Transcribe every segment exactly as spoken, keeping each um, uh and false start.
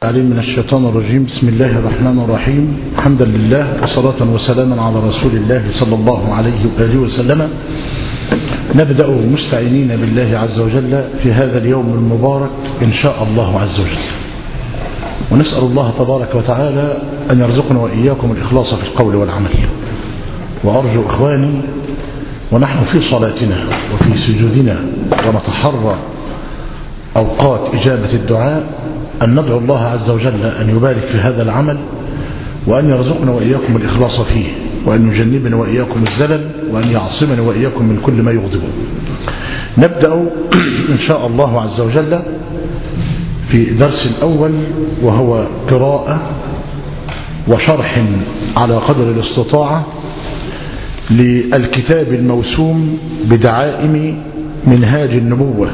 عليم من الشيطان الرجيم. بسم الله الرحمن الرحيم. حمدا لله وصلاة وسلاما على رسول الله صلى الله عليه وآله وسلم. نبدأ مستعينين بالله عز وجل في هذا اليوم المبارك إن شاء الله عز وجل، ونسأل الله تبارك وتعالى أن يرزقنا وإياكم الإخلاص في القول والعمل. وأرجو إخواني ونحن في صلاتنا وفي سجودنا ونتحرى أوقات إجابة الدعاء أن ندعو الله عز وجل أن يبارك في هذا العمل، وأن يرزقنا وإياكم الإخلاص فيه، وأن يجنبنا وإياكم الزلل، وأن يعصمنا وإياكم من كل ما يغضبه. نبدأ إن شاء الله عز وجل في درس الأول، وهو قراءة وشرح على قدر الاستطاعة للكتاب الموسوم بدعائم منهاج النبوة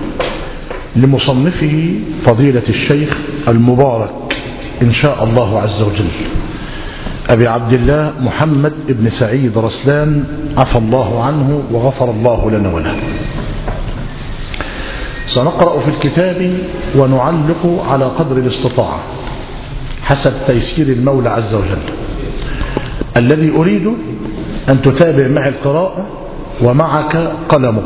لمصنفه فضيلة الشيخ المبارك إن شاء الله عز وجل أبي عبد الله محمد بن سعيد رسلان، عفى الله عنه وغفر الله لنا وله. سنقرأ في الكتاب ونعلق على قدر الاستطاعة حسب تيسير المولى عز وجل. الذي أريد أن تتابع معي القراءة ومعك قلمك،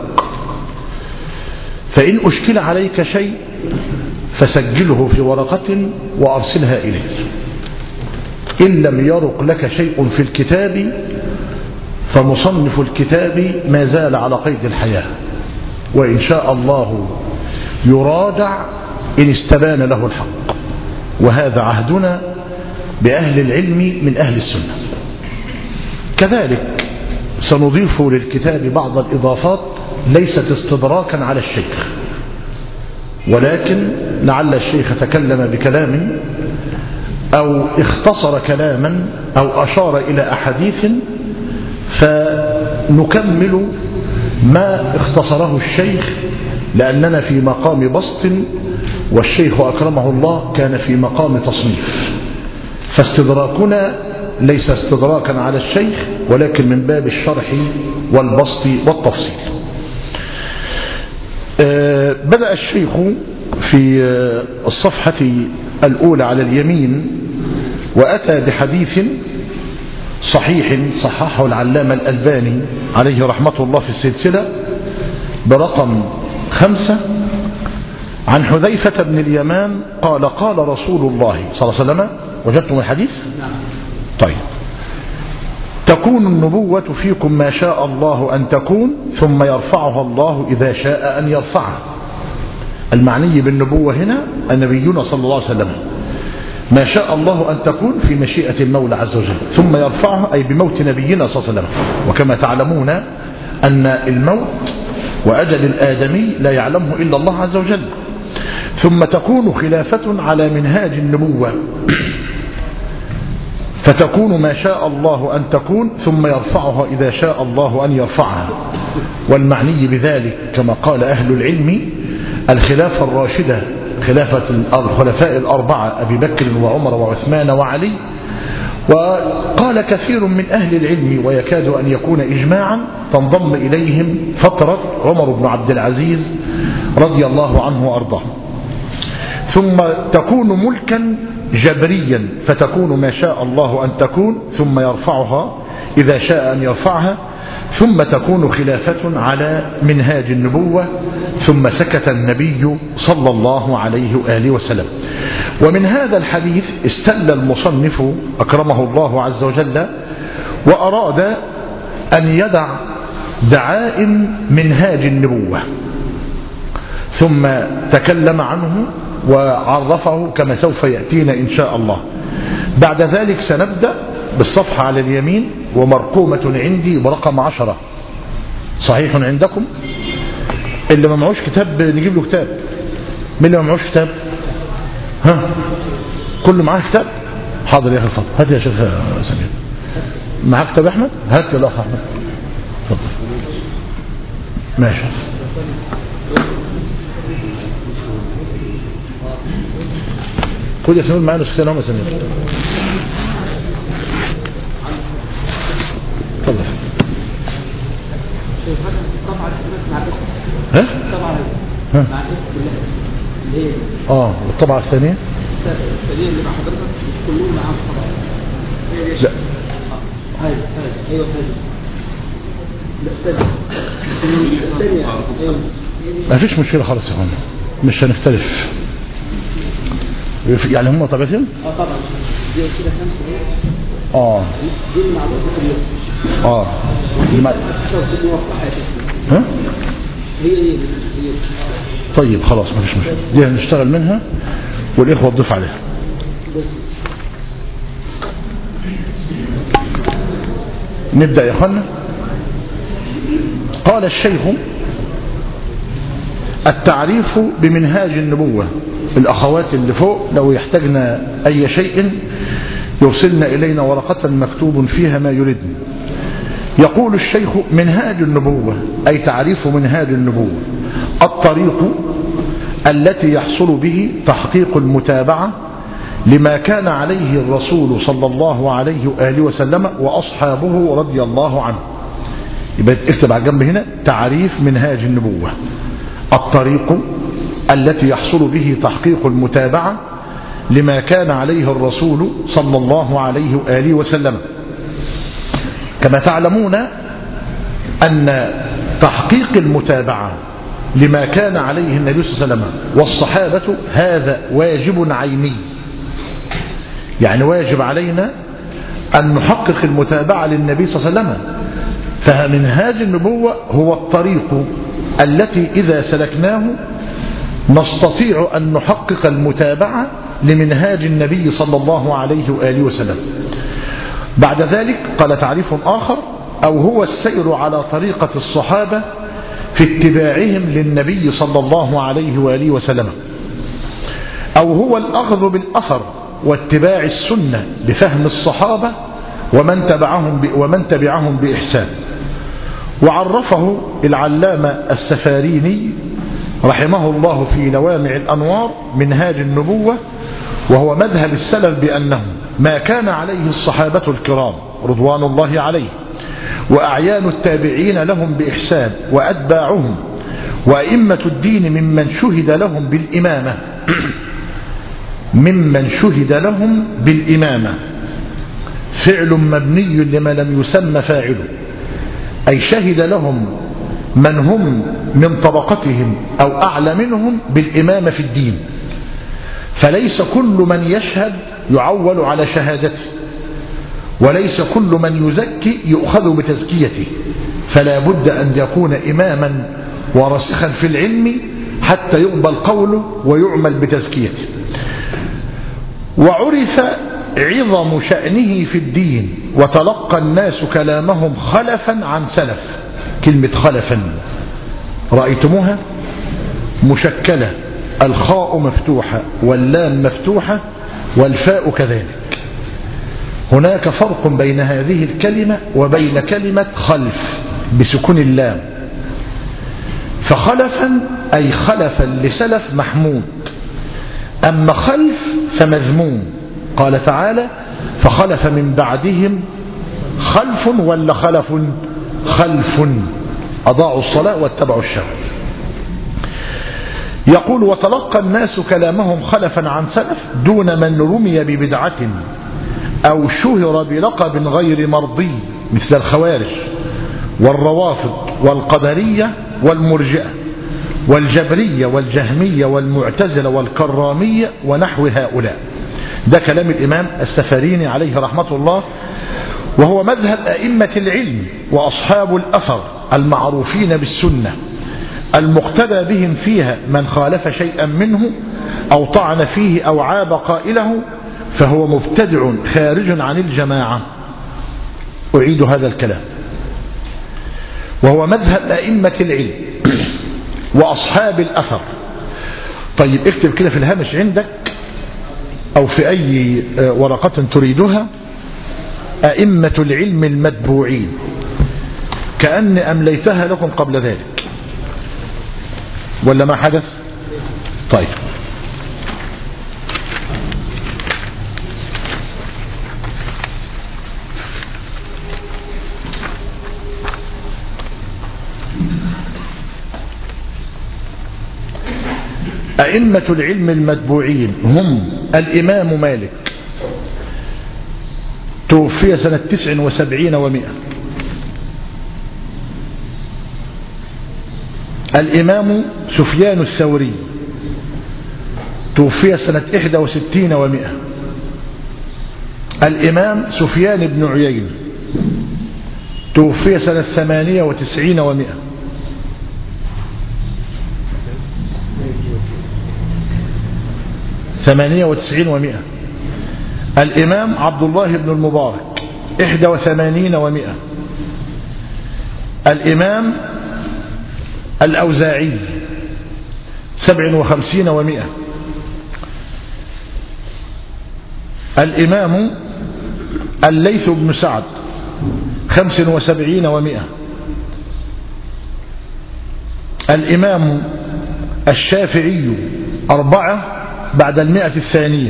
فإن أشكل عليك شيء فسجله في ورقة وأرسلها إلي. إن لم يرق لك شيء في الكتاب فمصنف الكتاب ما زال على قيد الحياة، وإن شاء الله يراجع إن استبان له الحق، وهذا عهدنا بأهل العلم من أهل السنة. كذلك سنضيف للكتاب بعض الإضافات ليست استدراكا على الشيخ، ولكن لعل الشيخ تكلم بكلام أو اختصر كلاما أو أشار إلى أحاديث، فنكمل ما اختصره الشيخ، لأننا في مقام بسط والشيخ أكرمه الله كان في مقام تصنيف، فاستدراكنا ليس استدراكا على الشيخ ولكن من باب الشرح والبسط والتفصيل. بدأ الشيخ في الصفحة الأولى على اليمين وأتى بحديث صحيح صححه العلامة الألباني عليه رحمة الله في السلسلة برقم خمسة، عن حذيفة بن اليمان قال قال رسول الله صلى الله عليه وسلم. وجدتم الحديث؟ طيب. تكون النبوة فيكم ما شاء الله أن تكون، ثم يرفعها الله إذا شاء أن يرفعها. المعني بالنبوة هنا النبيون صلى الله عليه وسلم، ما شاء الله أن تكون في مشيئة المولى عز وجل، ثم يرفعها أي بموت نبينا صلى الله عليه وسلم. وكما تعلمون أن الموت وأجل الآدمي لا يعلمه إلا الله عز وجل. ثم تكون خلافة على منهاج النبوة، فتكون ما شاء الله أن تكون، ثم يرفعها إذا شاء الله أن يرفعها. والمعني بذلك كما قال أهل العلم الخلافة الراشدة، خلافة الخلفاء الأربعة أبي بكر وعمر وعثمان وعلي. وقال كثير من أهل العلم ويكاد أن يكون إجماعا تنضم إليهم فترة عمر بن عبد العزيز رضي الله عنه وأرضاه. ثم تكون ملكا جبريا، فتكون ما شاء الله أن تكون، ثم يرفعها إذا شاء أن يرفعها. ثم تكون خلافة على منهاج النبوة. ثم سكت النبي صلى الله عليه وآله وسلم. ومن هذا الحديث استل المصنف أكرمه الله عز وجل وأراد أن يدع دعائم منهاج النبوة، ثم تكلم عنه وعرفه كما سوف يأتينا إن شاء الله. بعد ذلك سنبدأ بالصفحة على اليمين ومرقومة عندي برقم عشرة. صحيح عندكم؟ اللي ما معوش كتاب نجيب له كتاب. مين اللي ما معوش كتاب؟ ها؟ كله معاه كتاب؟ حاضر يا أخي الفضل، هات يا شيخ سمير. معاه كتاب أحمد؟ هات يا الأخ أحمد. تفضل. ماشي. خد يا سمير معانا نسختين هم يا سمير. تفضل. ها؟ ها؟ اه والطبعة الثانية الثانية اللي مع حضرتك كلهم معاهم طبعا. لا هاي هاي ايوه هاي. لا الثانية الثانية. ما فيش مشكلة خالص يا اخوانا، مش هنختلف يعني هم طبيعتهم. اه طبعا دي كده خمسة. اه دي مع بعض. اه ما... ها هي هي هي. طيب خلاص ما فيش مشكلة، دي هنشتغل منها والإخوة تضيف عليها. نبدأ يا اخوانا. قال الشيخ التعريف بمنهاج النبوة. الأخوات اللي فوق لو يحتاجنا أي شيء يرسلنا إلينا ورقة مكتوب فيها ما يريدنا. يقول الشيخ منهاج النبوة أي تعريف منهاج النبوة: الطريق التي يحصل به تحقيق المتابعة لما كان عليه الرسول صلى الله عليه وآله وسلم وأصحابه رضي الله عنه. يبقى اكتب على الجنب هنا تعريف منهاج النبوة: الطريق التي يحصل به تحقيق المتابعة لما كان عليه الرسول صلى الله عليه وآله وسلم. كما تعلمون أن تحقيق المتابعة لما كان عليه النبي صلى الله عليه وسلم والصحابة هذا واجب عيني، يعني واجب علينا أن نحقق المتابعة للنبي صلى الله عليه وسلم. فمنهاج النبوة هو الطريق التي إذا سلكناه نستطيع أن نحقق المتابعة لمنهاج النبي صلى الله عليه وآله وسلم. بعد ذلك قال تعريف آخر: أو هو السير على طريقة الصحابة في اتباعهم للنبي صلى الله عليه وآله وسلم، أو هو الأخذ بالأثر واتباع السنة بفهم الصحابة ومن تبعهم ومن تبعهم بإحسان. وعرفه العلامة السفاريني رحمه الله في لوامع الأنوار منهاج النبوة، وهو مذهب السلف بأنه ما كان عليه الصحابة الكرام رضوان الله عليه وأعيان التابعين لهم بإحسان وأتباعهم وأئمة الدين ممن شهد لهم بالإمامة ممن شهد لهم بالإمامة فعل مبني لما لم يسمى فاعله، أي شهد لهم من هم من طبقتهم أو أعلى منهم بالإمامة في الدين. فليس كل من يشهد يعول على شهادته، وليس كل من يزكي يؤخذ بتزكيته، فلا بد أن يكون إماما وراسخا في العلم حتى يقبل قوله ويعمل بتزكيته. وعرف عظم شأنه في الدين وتلقى الناس كلامهم خلفا عن سلف. كلمة خلفا رأيتموها مشكلة، الخاء مفتوحة واللام مفتوحة والفاء كذلك. هناك فرق بين هذه الكلمة وبين كلمة خلف بسكون اللام. فخلفا أي خلفا لسلف محمود، أما خلف فمذموم. قال تعالى: فخلف من بعدهم خلف ولا خلف خلف أضاعوا الصلاة واتبعوا الشهوات. يقول: وتلقى الناس كلامهم خلفا عن سلف دون من رمي ببدعة أو شهر بلقب غير مرضي مثل الخوارج والروافض والقدرية والمرجئة والجبرية والجهمية والمعتزلة والكرامية ونحو هؤلاء. ده كلام الإمام السفاريني عليه رحمة الله، وهو مذهب أئمة العلم وأصحاب الأثر المعروفين بالسنة المقتدى بهم فيها. من خالف شيئا منه أو طعن فيه أو عاب قائله فهو مبتدع خارج عن الجماعة. أعيد هذا الكلام: وهو مذهب أئمة العلم وأصحاب الأثر. طيب اكتب كده في الهامش عندك أو في أي ورقة تريدها: أئمة العلم المتبوعين، كأني أمليتها لكم قبل ذلك ولا ما حدث؟ طيب أئمة العلم المتبوعين هم الإمام مالك توفي سنة تسع وسبعين ومئة. الإمام سفيان الثوري توفي سنة إحدى وستين ومئة. الإمام سفيان بن عيين توفي سنة ثمانية وتسعين ومئة. ثمانية وتسعين ومئة. الإمام عبد الله بن المبارك إحدى وثمانين ومئة. الإمام الأوزاعي سبع وخمسين ومئة. الإمام الليث بن سعد خمس وسبعين ومئة. الإمام الشافعي أربعة بعد المئة الثانية.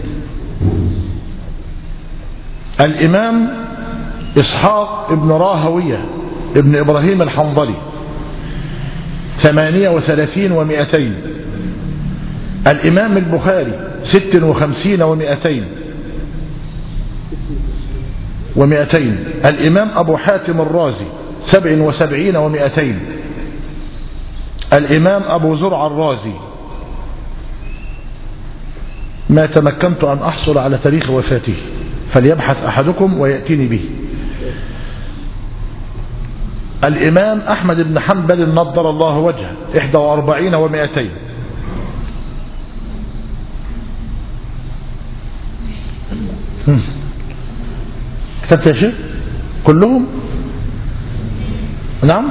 الإمام إسحاق ابن راهوية ابن إبراهيم الحنظلي ثمانية وثلاثين ومئتين. الإمام البخاري ست وخمسين ومئتين ومئتين. الإمام أبو حاتم الرازي سبع وسبعين ومئتين. الإمام أبو زرع الرازي ما تمكنت أن أحصل على تاريخ وفاته فليبحث أحدكم ويأتيني به. الإمام أحمد بن حنبل نضر الله وجهه إحدى وأربعين ومئتين. كتبت يا شيخ كلهم؟ نعم.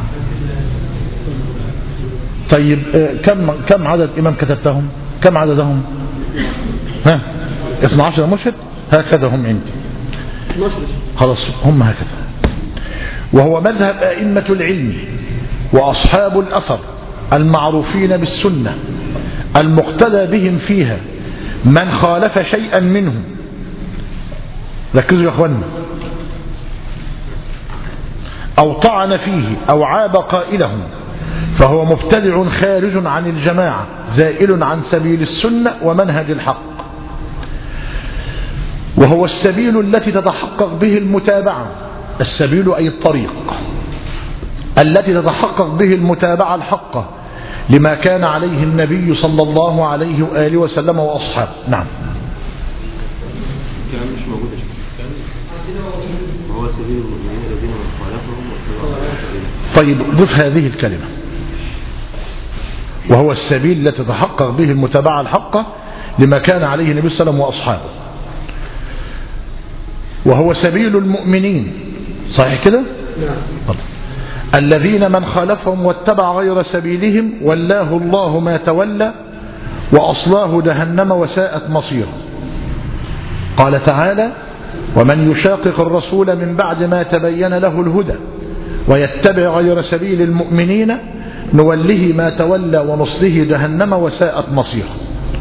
طيب كم كم عدد إمام كتبتهم؟ كم عددهم؟ ها اثني عشر مرشد هكذا هم عندي. خلاص هم هكذا. وهو مذهب أئمة العلم وأصحاب الأثر المعروفين بالسنة المقتدى بهم فيها من خالف شيئا منهم. ركزوا يا أخوانا. أو طعن فيه أو عاب قائلهم فهو مبتدع خارج عن الجماعة زائل عن سبيل السنة ومنهج الحق. وهو السبيل التي تتحقق به المتابعة. السبيل أي الطريق التي تتحقق به المتابعة الحقة لما كان عليه النبي صلى الله عليه وآله وسلم وأصحابه. نعم. كلام مش موجود يا شيخ. هو سبيل المؤمنين الذين خالفهم واتبعوا. طيب ضف هذه الكلمة. وهو السبيل التي تتحقق به المتابعة الحقة لما كان عليه النبي صلى الله عليه وسلم وأصحابه. وهو سبيل المؤمنين صحيح كده؟ نعم. الذين من خالفهم واتبع غير سبيلهم ولاه الله ما تولى وأصلاه جهنم وساءت مصيره. قال تعالى: ومن يشاقق الرسول من بعد ما تبين له الهدى ويتبع غير سبيل المؤمنين نوله ما تولى ونصله جهنم وساءت مصيره.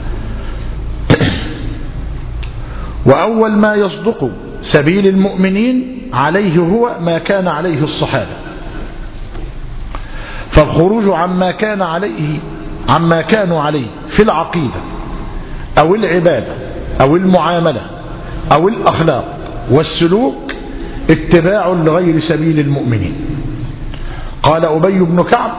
وأول ما يصدق سبيل المؤمنين عليه هو ما كان عليه الصحابة. فالخروج عما كان عليه عما كانوا عليه في العقيدة أو العبادة أو المعاملة أو الأخلاق والسلوك اتباع لغير سبيل المؤمنين. قال أبي بن كعب: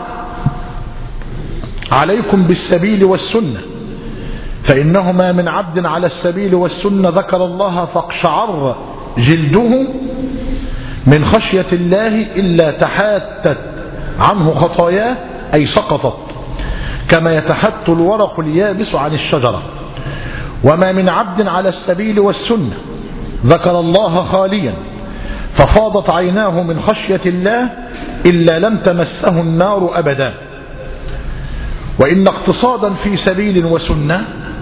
عليكم بالسبيل والسنة فإنهما من عبد على السبيل والسنة ذكر الله فاقشعر جلده من خشية الله إلا تحاتت عنه خطاياه أي سقطت كما يتحت الورق اليابس عن الشجرة. وما من عبد على السبيل والسنة ذكر الله خاليا ففاضت عيناه من خشية الله إلا لم تمسه النار أبدا. وإن اقتصادا في سبيل وسنة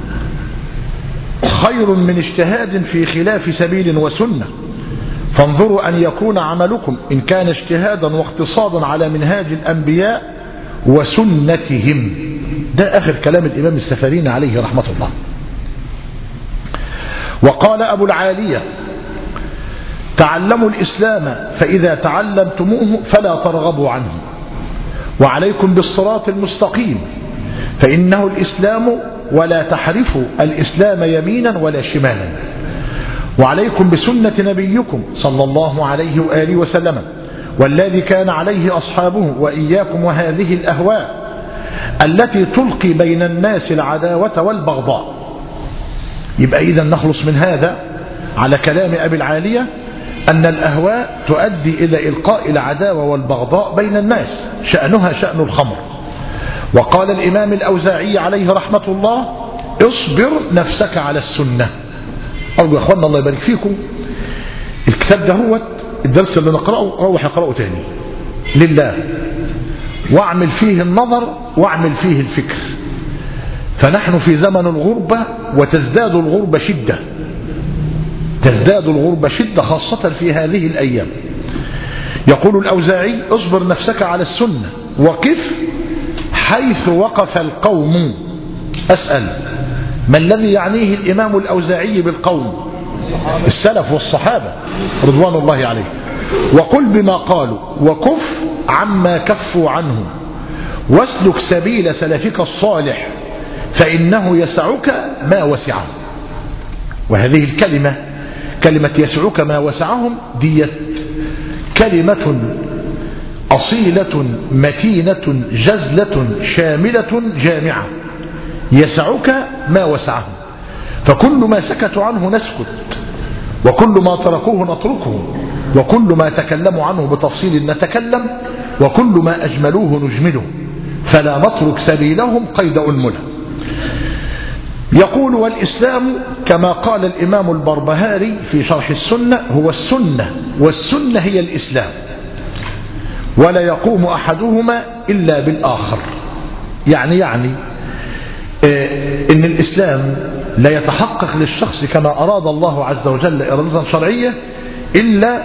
خير من اجتهاد في خلاف سبيل وسنة. فانظروا أن يكون عملكم إن كان اجتهادا واقتصادا على منهاج الأنبياء وسنتهم. ده آخر كلام الإمام السفاريني عليه رحمة الله. وقال أبو العالية: تعلموا الإسلام فإذا تعلمتموه فلا ترغبوا عنه وعليكم بالصراط المستقيم فإنه الإسلام ولا تحرفوا الإسلام يمينا ولا شمالا، وعليكم بسنة نبيكم صلى الله عليه وآله وسلم والذي كان عليه أصحابه، وإياكم وهذه الأهواء التي تلقي بين الناس العداوة والبغضاء. يبقى إذا نخلص من هذا على كلام أبي العالية أن الأهواء تؤدي إلى إلقاء العداوة والبغضاء بين الناس، شأنها شأن الخمر. وقال الإمام الأوزاعي عليه رحمة الله: اصبر نفسك على السنة. أرجو يا أخوانا الله يبارك فيكم الكتاب ده هو الدرس اللي نقرأه روح يقرأه تاني لله، واعمل فيه النظر واعمل فيه الفكر، فنحن في زمن الغربة وتزداد الغربة شدة، تزداد الغربة شدة خاصة في هذه الأيام. يقول الأوزاعي: اصبر نفسك على السنة وقف حيث وقف القوم. أسأل: ما الذي يعنيه الإمام الأوزاعي بالقوم؟ السلف والصحابة رضوان الله عليه. وقل بما قالوا وكف عما كفوا عنه واسلك سبيل سلفك الصالح فإنه يسعك ما وسعه. وهذه الكلمة كلمة يسعك ما وسعهم ديت كلمة أصيلة متينة جزلة شاملة جامعة. يسعك ما وسعهم، فكل ما سكتوا عنه نسكت، وكل ما تركوه نتركه، وكل ما تكلموا عنه بتفصيل نتكلم، وكل ما أجملوه نجمله، فلا نترك سبيلهم قيد أنمله. يقول: والإسلام كما قال الإمام البربهاري في شرح السنة هو السنة، والسنة هي الإسلام، ولا يقوم أحدهما إلا بالآخر. يعني يعني إن الإسلام لا يتحقق للشخص كما أراد الله عز وجل إرادة شرعية إلا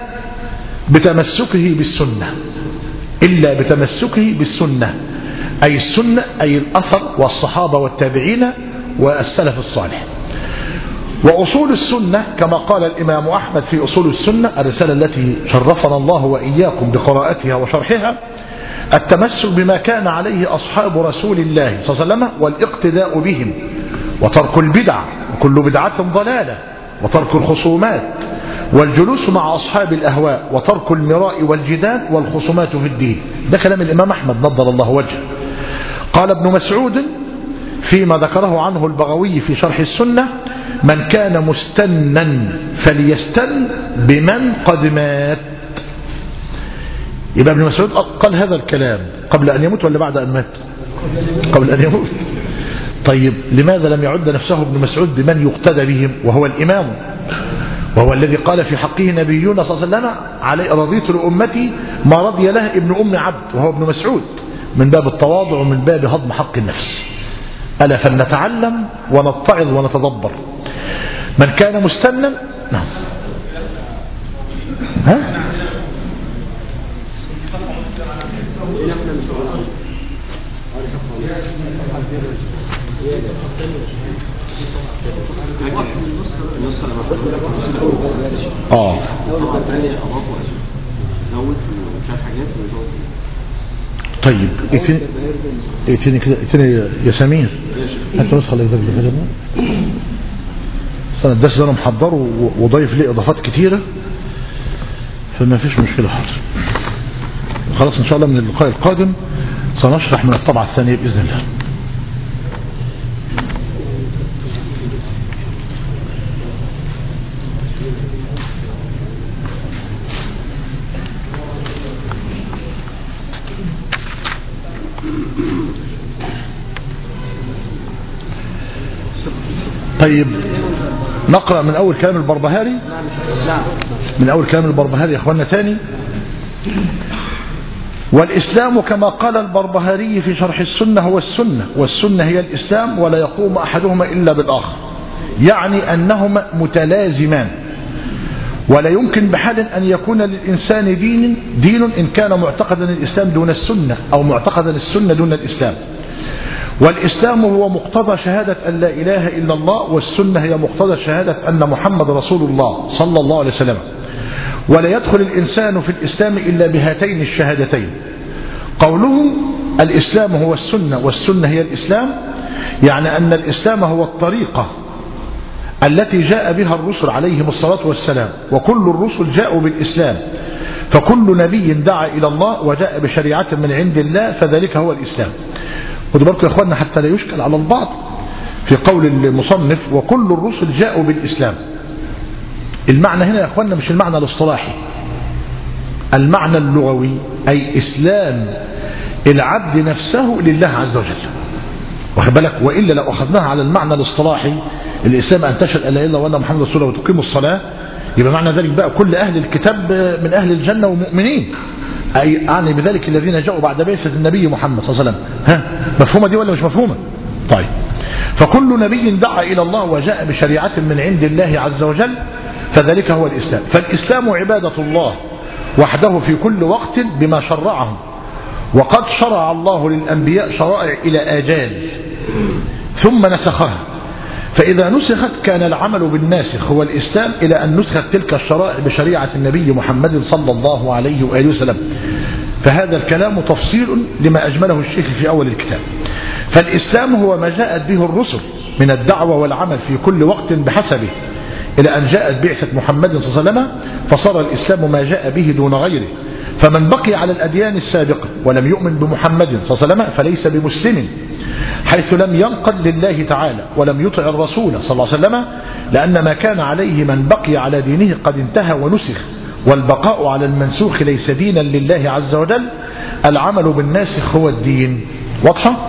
بتمسكه بالسنة، إلا بتمسكه بالسنة، أي السنة أي الأثر والصحابة والتابعين والسلف الصالح. وأصول السنة كما قال الإمام أحمد في أصول السنة الرسالة التي شرفنا الله وإياكم بقراءتها وشرحها: التمسك بما كان عليه أصحاب رسول الله صلى الله عليه وسلم والاقتداء بهم، وترك البدع وكل بدعة ضلالة، وترك الخصومات والجلوس مع أصحاب الأهواء، وترك المراء والجدال والخصومات في الدين. ده كلام الإمام أحمد نضر الله وجهه. قال ابن مسعود فيما ذكره عنه البغوي في شرح السنة: من كان مستنا فليستن بمن قد مات. يبقى ابن مسعود قال هذا الكلام قبل أن يموت ولا بعد أن مات؟ قبل أن يموت. طيب لماذا لم يعد نفسه ابن مسعود بمن يقتدى بهم وهو الإمام، وهو الذي قال في حقه نبينا صلى الله عليه وسلم: علي رضيت لأمتي ما رضي له ابن أم عبد، وهو ابن مسعود، من باب التواضع ومن باب هضم حق النفس. ألا فلنتعلم ونتعظ ونتدبر. من كان مستنا نعم ها اه طيب ائتني ائتني كده ائتني يا سمير انت نسخه اللي يزيد كده انا الدرس ده انا محضره وضايف ليه اضافات كتيره فما فيش مشكله. حاضر خلاص ان شاء الله من اللقاء القادم سنشرح من الطبعه الثانيه باذن الله. طيب نقرأ من أول كلام البربهاري، من أول كلام البربهاري يا أخوانا تاني. والإسلام كما قال البربهاري في شرح السنة هو السنة، والسنة هي الإسلام، ولا يقوم أحدهما إلا بالآخر. يعني أنهما متلازمان، ولا يمكن بحال أن يكون للإنسان دين دين إن كان معتقدا الإسلام دون السنة، أو معتقدا السنة دون الإسلام. والإسلام هو مقتضى شهادة أن لا إله إلا الله، والسنة هي مقتضى شهادة أن محمد رسول الله صلى الله عليه وسلم. ولا يدخل الإنسان في الإسلام إلا بهاتين الشهادتين. قوله الإسلام هو السنة والسنة هي الإسلام، يعني أن الإسلام هو الطريقة التي جاء بها الرسل عليهم الصلاة والسلام، وكل الرسل جاءوا بالإسلام، فكل نبي دعا إلى الله وجاء بشريعة من عند الله فذلك هو الإسلام. خدوا بالكم يا إخواننا حتى لا يشكل على البعض في قول المصنف وكل الرسل جاءوا بالإسلام. المعنى هنا يا إخواننا مش المعنى الاصطلاحي، المعنى اللغوي، أي إسلام العبد نفسه لله عز وجل، واخد بالك؟ وإلا لو أخذناها على المعنى الاصطلاحي الإسلام أن تشهد أن لا إله إلا الله وأن محمد رسول الله وتقيم الصلاة، يبقى معنى ذلك بقى كل أهل الكتاب من أهل الجنة ومؤمنين، أي يعني بذلك الذين جاءوا بعد بعثة النبي محمد صلى الله عليه وسلم. ها مفهومة دي ولا مش مفهومة؟ طيب، فكل نبي دعا إلى الله وجاء بشريعة من عند الله عز وجل فذلك هو الإسلام. فالإسلام عبادة الله وحده في كل وقت بما شرعه، وقد شرع الله للأنبياء شرائع إلى آجال ثم نسخها، فإذا نسخت كان العمل بالناسخ هو الإسلام إلى أن نسخت تلك الشرائع بشريعة النبي محمد صلى الله عليه وآله وسلم. فهذا الكلام تفصيل لما أجمله الشيخ في أول الكتاب. فالإسلام هو ما جاءت به الرسل من الدعوة والعمل في كل وقت بحسبه إلى أن جاءت بعثة محمد صلى الله عليه وسلم، فصار الإسلام ما جاء به دون غيره. فمن بقي على الأديان السابقة ولم يؤمن بمحمد صلى الله عليه وسلم فليس بمسلم، حيث لم ينقد لله تعالى ولم يطع الرسول صلى الله عليه وسلم، لأن ما كان عليه من بقي على دينه قد انتهى ونسخ، والبقاء على المنسوخ ليس دينا لله عز وجل، العمل بالناسخ هو الدين. واضحة؟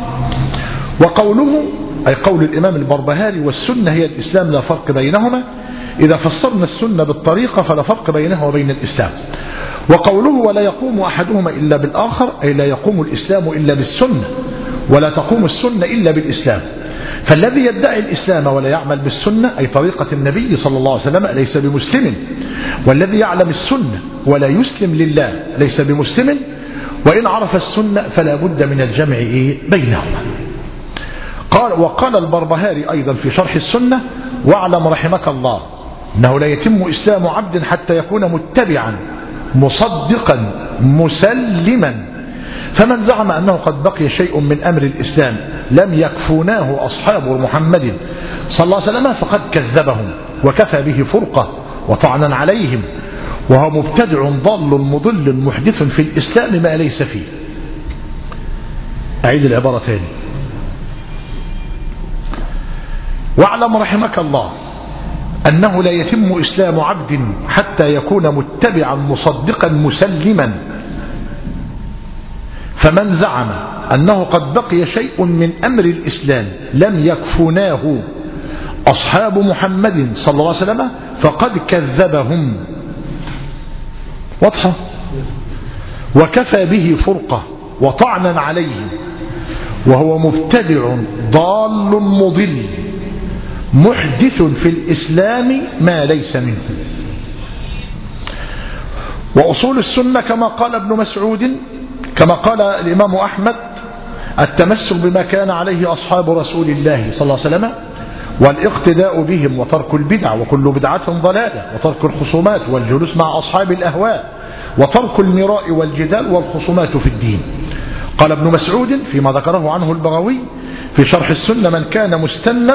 وقوله أي قول الإمام البربهاري والسنة هي الإسلام لا فرق بينهما، إذا فسرنا السنة بالطريقة فلا فرق بينها وبين الإسلام. وقوله ولا يقوم أحدهما إلا بالآخر أي لا يقوم الإسلام إلا بالسنة ولا تقوم السنة إلا بالإسلام. فالذي يدعي الإسلام ولا يعمل بالسنة أي طريقة النبي صلى الله عليه وسلم ليس بمسلم، والذي يعلم السنة ولا يسلم لله ليس بمسلم، وإن عرف السنة فلا بد من الجمع بينهما. قال وقال البربهاري أيضا في شرح السنة واعلم رحمك الله أنه لا يتم إسلام عبد حتى يكون متبعا مصدقا مسلما، فمن زعم أنه قد بقي شيء من أمر الإسلام لم يكفوناه أصحاب محمد صلى الله عليه وسلم فقد كذبهم وكفى به فرقة وطعنا عليهم، وهو مبتدع ضال مضل محدث في الإسلام ما ليس فيه. أعيد العبارة تاني. واعلم رحمك الله أنه لا يتم إسلام عبد حتى يكون متبعا مصدقا مسلما، فمن زعم أنه قد بقي شيء من أمر الإسلام لم يكفناه أصحاب محمد صلى الله عليه وسلم فقد كذبهم. واضحة؟ وكفى به فرقة وطعنا عليه، وهو مبتدع ضال مضل محدث في الإسلام ما ليس منه. وأصول السنة كما قال ابن مسعود كما قال الإمام أحمد التمسك بما كان عليه أصحاب رسول الله صلى الله عليه وسلم والاقتداء بهم وترك البدع وكل بدعة ضلالة وترك الخصومات والجلوس مع أصحاب الأهواء وترك المراء والجدال والخصومات في الدين. قال ابن مسعود فيما ذكره عنه البغوي في شرح السنة من كان مستنا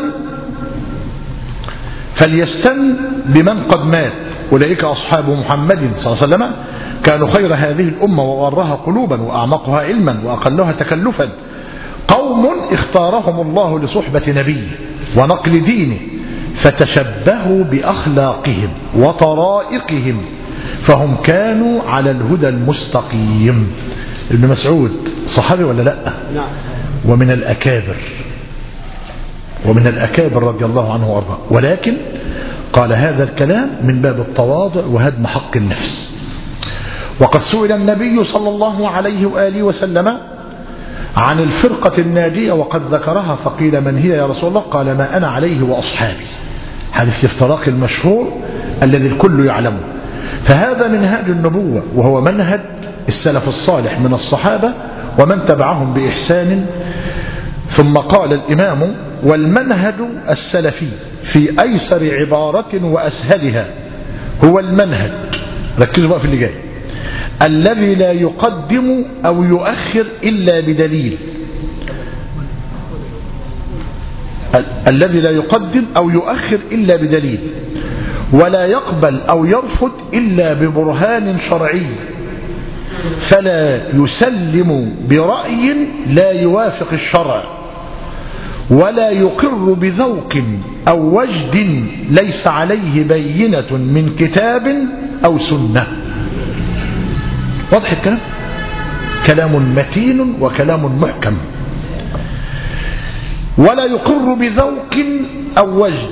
فليستن بمن قد مات، أولئك أصحاب محمد صلى الله عليه وسلم كانوا خير هذه الأمة وغرها قلوبا وأعمقها علما وأقلها تكلفا، قوم اختارهم الله لصحبة نبيه ونقل دينه فتشبهوا بأخلاقهم وطرائقهم فهم كانوا على الهدى المستقيم. ابن مسعود صحابي ولا لا؟ نعم. ومن الأكابر ومن الأكابر رضي الله عنه وارضاه، ولكن قال هذا الكلام من باب التواضع وهدم حق النفس. وقد سئل النبي صلى الله عليه وآله وسلم عن الفرقة الناجية وقد ذكرها فقيل من هي يا رسول الله؟ قال ما أنا عليه وأصحابي. هذا الافتراق المشهور الذي الكل يعلمه. فهذا منهاج النبوة وهو منهج السلف الصالح من الصحابة ومن تبعهم بإحسان. ثم قال الإمام والمنهج السلفي في أيسر عبارة وأسهلها هو المنهج، ركزوا بقى في اللي جاي، الذي لا يقدم أو يؤخر إلا بدليل الذي لا يقدم أو يؤخر إلا بدليل ولا يقبل أو يرفض إلا ببرهان شرعي فلا يسلم برأي لا يوافق الشرع ولا يقر بذوق أو وجد ليس عليه بينة من كتاب أو سنة. واضح الكلام؟ كلام متين وكلام محكم. ولا يقر بذوق أو وجد،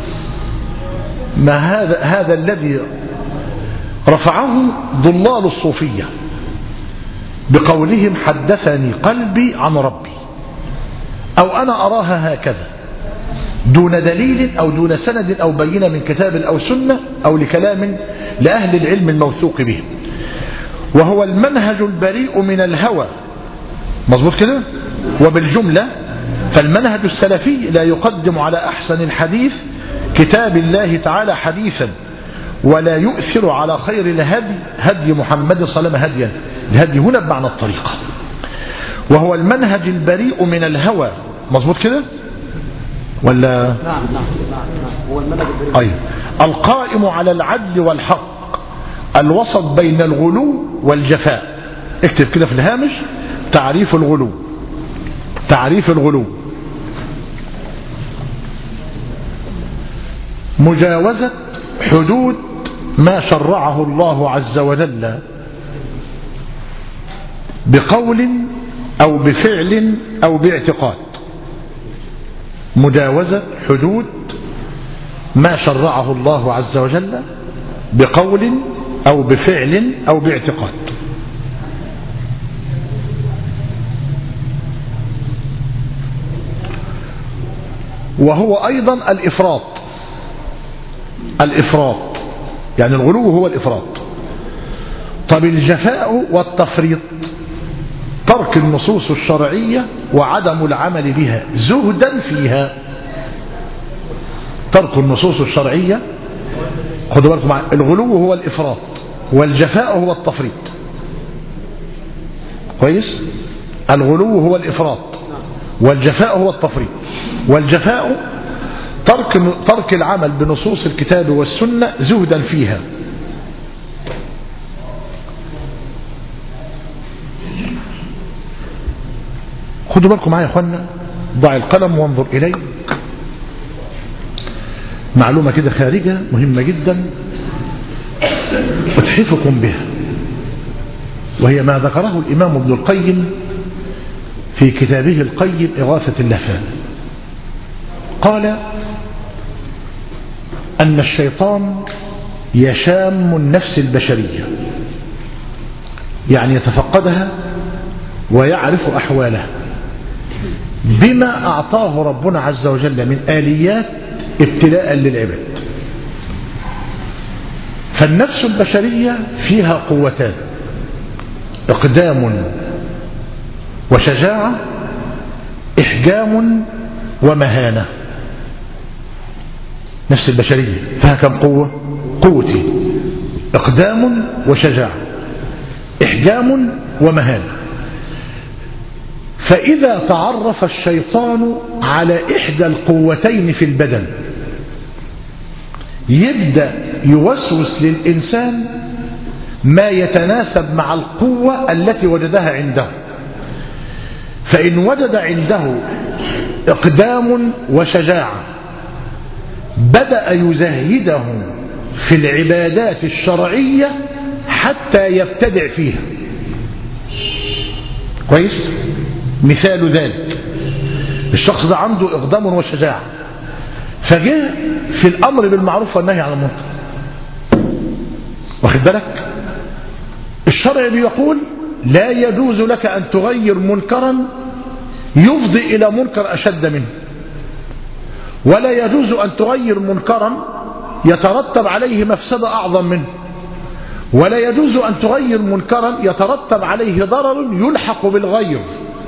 ما هذا هذا الذي رفعه ضلال الصوفية بقولهم حدثني قلبي عن ربي، أو أنا أراها هكذا دون دليل أو دون سند أو بينة من كتاب أو سنة أو لكلام لأهل العلم الموثوق به، وهو المنهج البريء من الهوى. مظبوط كده؟ وبالجملة فالمنهج السلفي لا يقدم على أحسن الحديث كتاب الله تعالى حديثا، ولا يؤثر على خير الهدي هدي محمد صلى الله عليه وسلم هديا. الهدي هنا بمعنى الطريقة. وهو المنهج البريء من الهوى. مظبوط كده ولا؟ نعم نعم نعم هو المنهج البريء. أي القائم على العدل والحق، الوسط بين الغلو والجفاء. اكتب كده في الهامش تعريف الغلو. تعريف الغلو: مجاوزة حدود ما شرعه الله عز وجل بقول أو بفعل أو باعتقاد. مجاوزة حدود ما شرعه الله عز وجل بقول أو بفعل أو باعتقاد. وهو أيضا الإفراط. الإفراط يعني الغلو هو الإفراط. طب الجفاء والتفريط ترك النصوص الشرعية وعدم العمل بها زهدا فيها. ترك النصوص الشرعية، خدوا بالكم معي، الغلو هو الإفراط والجفاء هو التفريط. كويس؟ الغلو هو الإفراط والجفاء هو التفريط. والجفاء ترك ترك العمل بنصوص الكتاب والسنة زهدا فيها. خدوا بالكم معايا يا اخوانا، ضع القلم وانظر إلي. معلومة كده خارجة مهمة جدا أتحفكم بها، وهي ما ذكره الإمام ابن القيم في كتابه القيم إغاثة اللهفان. قال أن الشيطان يشام النفس البشرية، يعني يتفقدها ويعرف أحوالها بما أعطاه ربنا عز وجل من آليات ابتلاء للعباد. فالنفس البشرية فيها قوتان: إقدام وشجاعة، إحجام ومهانة. نفس البشرية فيها كم قوة؟ قوتين: إقدام وشجاعة، إحجام ومهانة. فإذا تعرف الشيطان على إحدى القوتين في البدن يبدأ يوسوس للإنسان ما يتناسب مع القوة التي وجدها عنده. فإن وجد عنده إقدام وشجاعة بدأ يزهده في العبادات الشرعية حتى يبتدع فيها. كويس؟ مثال ذلك الشخص ده عنده إقدام وشجاعة، فجاء في الأمر بالمعروف والنهي عن المنكر. واخد بالك؟ الشرع بيقول لا يجوز لك أن تغير منكرا يفضي إلى منكر أشد منه، ولا يجوز أن تغير منكرا يترتب عليه مفسدة أعظم منه، ولا يجوز أن تغير منكرا يترتب عليه ضرر يلحق بالغير.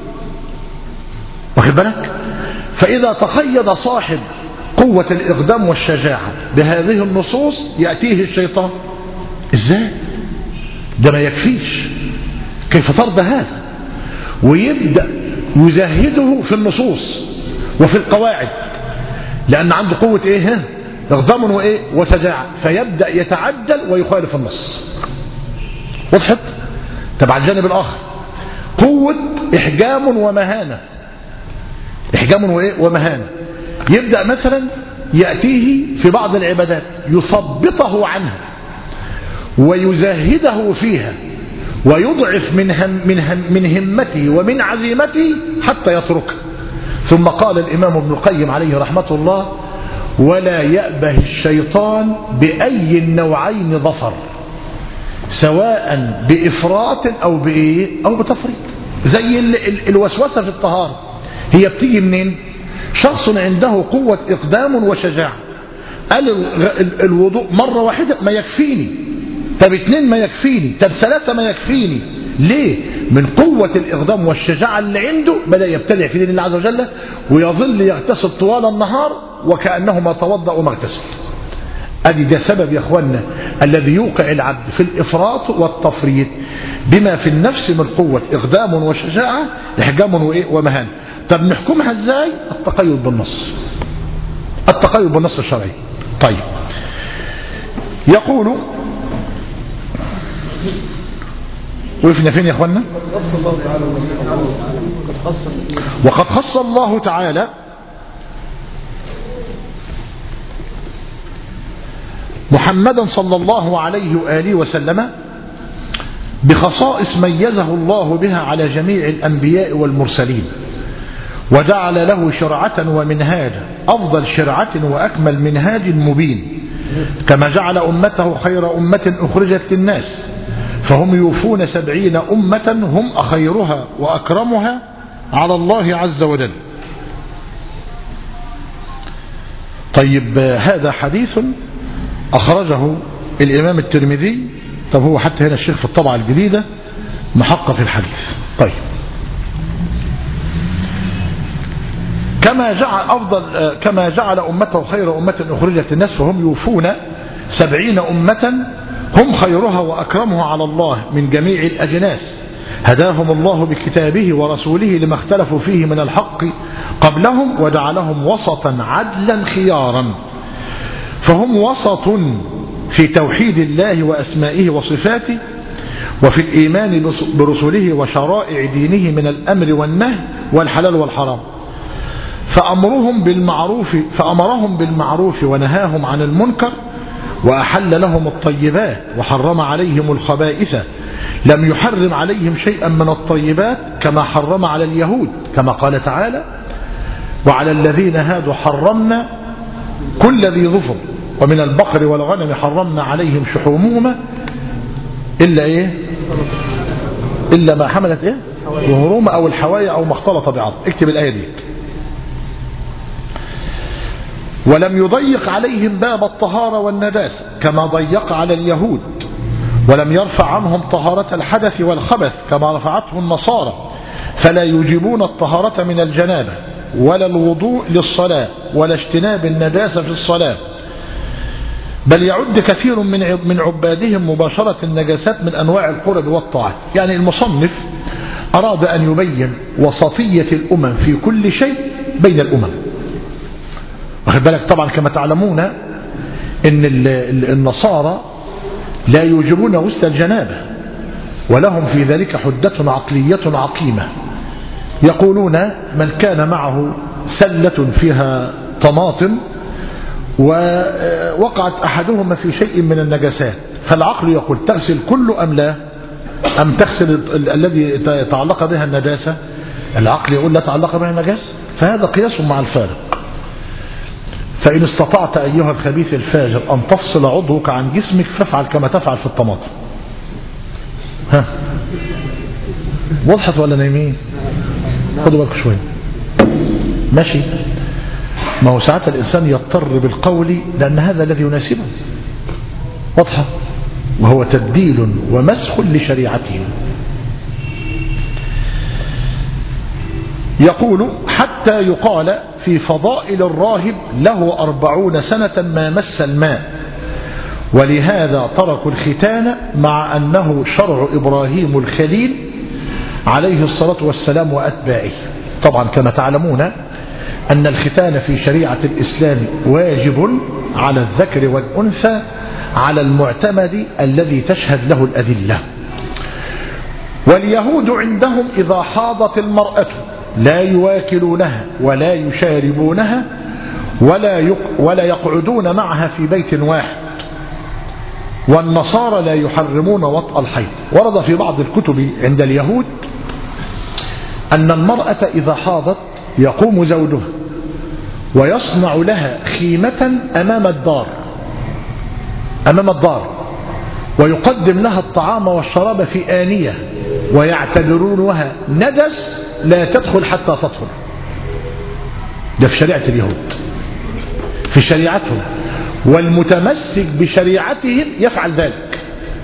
واخد بالك؟ فإذا تقيد صاحب قوة الإقدام والشجاعة بهذه النصوص يأتيه الشيطان. إزاي؟ ده ما يكفيش، كيف ترضى هذا؟ ويبدأ يزهده في النصوص وفي القواعد، لأن عنده قوة إيه؟ إغضام وإيه؟ وشجاعة، فيبدأ يتعجل ويخالف النص. وضحت؟ طب على الجانب الآخر قوة إحجام ومهانة، إحجام وإيه؟ ومهانة، يبدأ مثلا يأتيه في بعض العبادات يثبطه عنها ويزهده فيها ويضعف من, هم من, هم من همته ومن عزيمته حتى يتركه. ثم قال الإمام ابن القيم عليه رحمة الله: ولا يأبه الشيطان بأي النوعين ظفر، سواء بإفراط أو بإيه أو بتفريط. زي ال ال الوسوسة في الطهارة، هي بتيجي منين؟ شخص عنده قوة إقدام وشجاعة، قال الوضوء مرة واحدة ما يكفيني، طب اتنين ما يكفيني، طب ثلاثة ما يكفيني. ليه؟ من قوة الإقدام والشجاعة اللي عنده بدأ يبتدع في دين الله عز وجل، ويظل يغتسل طوال النهار وكأنه ما توضأ وما اغتسل. أدي ده سبب يا أخوانا الذي يوقع العبد في الإفراط والتفريط بما في النفس من قوة إقدام وشجاعة، إحجام وإيه ومهان. طب نحكمها إزاي؟ التقيد بالنص، التقيد بالنص الشرعي. طيب، يقول وقفنا فين يا أخوانا؟ وقد خص الله تعالى محمدا صلى الله عليه وآله وسلم بخصائص ميزه الله بها على جميع الأنبياء والمرسلين، وجعل له شرعة ومنهاجا، أفضل شرعة وأكمل منهاج مبين، كما جعل أمته خير أمة أخرجت للناس، فهم يوفون سبعين أمة هم أخيرها وأكرمها على الله عز وجل. طيب، هذا حديث أخرجه الإمام الترمذي. طب هو حتى هنا الشيخ في الطبعة الجديدة محقق الحديث. طيب، كما جعل أفضل كما جعل أمته خير أمة أخرجت الناس، فهم يوفون سبعين أمة هم خيرها وأكرمها على الله من جميع الأجناس، هداهم الله بكتابه ورسوله لما اختلفوا فيه من الحق قبلهم، وجعلهم وسطا عدلا خيارا، فهم وسط في توحيد الله وأسمائه وصفاته، وفي الإيمان برسله وشرائع دينه من الأمر والنهي والحلال والحرام، فأمرهم بالمعروف فأمرهم بالمعروف ونهاهم عن المنكر، وأحل لهم الطيبات وحرم عليهم الخبائث، لم يحرم عليهم شيئا من الطيبات كما حرم على اليهود، كما قال تعالى: وعلى الذين هادوا حرمنا كل ذي ظفر، ومن البقر والغنم حرمنا عليهم شحومهما إلا إيه إلا ما حملت إيه ظهورهما أو الحوايا أو ما اختلط بعض. اكتب الآية دي. ولم يضيق عليهم باب الطهارة والنجاسة كما ضيق على اليهود، ولم يرفع عنهم طهارة الحدث والخبث كما رفعته النصارى، فلا يجيبون الطهارة من الجنابة ولا الوضوء للصلاة ولا اجتناب النجاسة في الصلاة، بل يعد كثير من من عبادهم مباشرة النجاسات من أنواع القرب والطاعات. يعني المصنف أراد أن يبين وسطية الأمم في كل شيء بين الأمم. واخد بالك؟ طبعا كما تعلمون ان النصارى لا يوجبون غسل الجنابة، ولهم في ذلك حجة عقلية عقيمة، يقولون من كان معه سلة فيها طماطم ووقعت أحدهما في شيء من النجاسات، فالعقل يقول تغسل كله أم لا، أم تغسل الذي يتعلق بها النجاسة؟ العقل يقول لا تعلق بها النجاسة، فهذا قياس مع الفارق. فإن استطعت أيها الخبيث الفاجر أن تفصل عضوك عن جسمك فافعل كما تفعل في الطماطم. ها وضحت ولا نايمين؟ خدوا بالكم شوية. ماشي. ما هو ساعات الإنسان يضطر بالقول لأن هذا الذي يناسبه. واضحة؟ وهو تبديل ومسخ لشريعتهم. يقول حتى يقال في فضائل الراهب له أربعون سنة ما مس الماء، ولهذا تركوا الختان مع أنه شرع إبراهيم الخليل عليه الصلاة والسلام وأتباعه. طبعا كما تعلمون أن الختان في شريعة الإسلام واجب على الذكر والأنثى على المعتمد الذي تشهد له الأدلة. واليهود عندهم إذا حاضت المرأة لا يواكلونها ولا يشاربونها ولا ولا يقعدون معها في بيت واحد. والنصارى لا يحرمون وطأ الحيض. ورد في بعض الكتب عند اليهود أن المرأة إذا حاضت يقوم زوجها ويصنع لها خيمة أمام الدار أمام الدار ويقدم لها الطعام والشراب في آنية ويعتبرونها ندس لا تدخل حتى تطهر. ده في شريعة اليهود، في شريعتهم، والمتمسك بشريعتهم يفعل ذلك.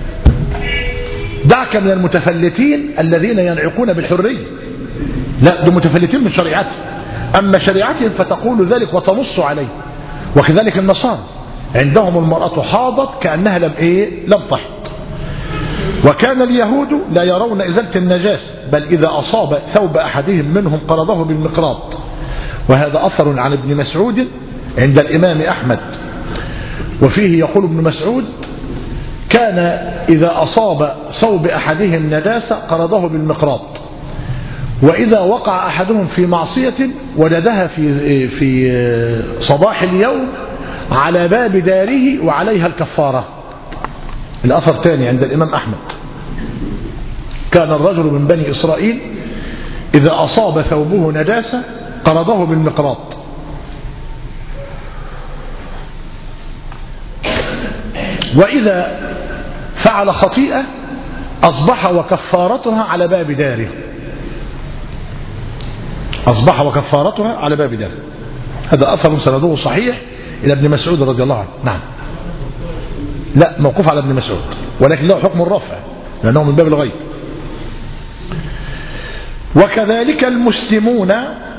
دعك من المتفلتين الذين ينعقون بالحرية، لا ده متفلتين من شريعتهم، أما شريعتهم فتقول ذلك وتنص عليه. وكذلك النصارى عندهم المرأة حاضت كأنها لم إيه لم تحض. وكان اليهود لا يرون إزالة النجاسة، بل إذا أصاب ثوب أحدهم منهم قرضه بالمقراط. وهذا أثر عن ابن مسعود عند الإمام أحمد، وفيه يقول ابن مسعود: كان إذا أصاب ثوب أحدهم نجاسة قرضه بالمقراط، وإذا وقع أحدهم في معصية وجدها في في صباح اليوم على باب داره وعليها الكفارة. الأثر الثاني عند الإمام أحمد: كان الرجل من بني إسرائيل إذا أصاب ثوبه نجاسة قرضه بالمقراط، وإذا فعل خطيئة أصبح وكفارتها على باب داره أصبح وكفارتها على باب داره. هذا أثر سنده صحيح إلى ابن مسعود رضي الله عنه. نعم، لا موقوف على ابن مسعود، ولكن له حكم الرفع لأنه من باب الغيب. وكذلك المسلمون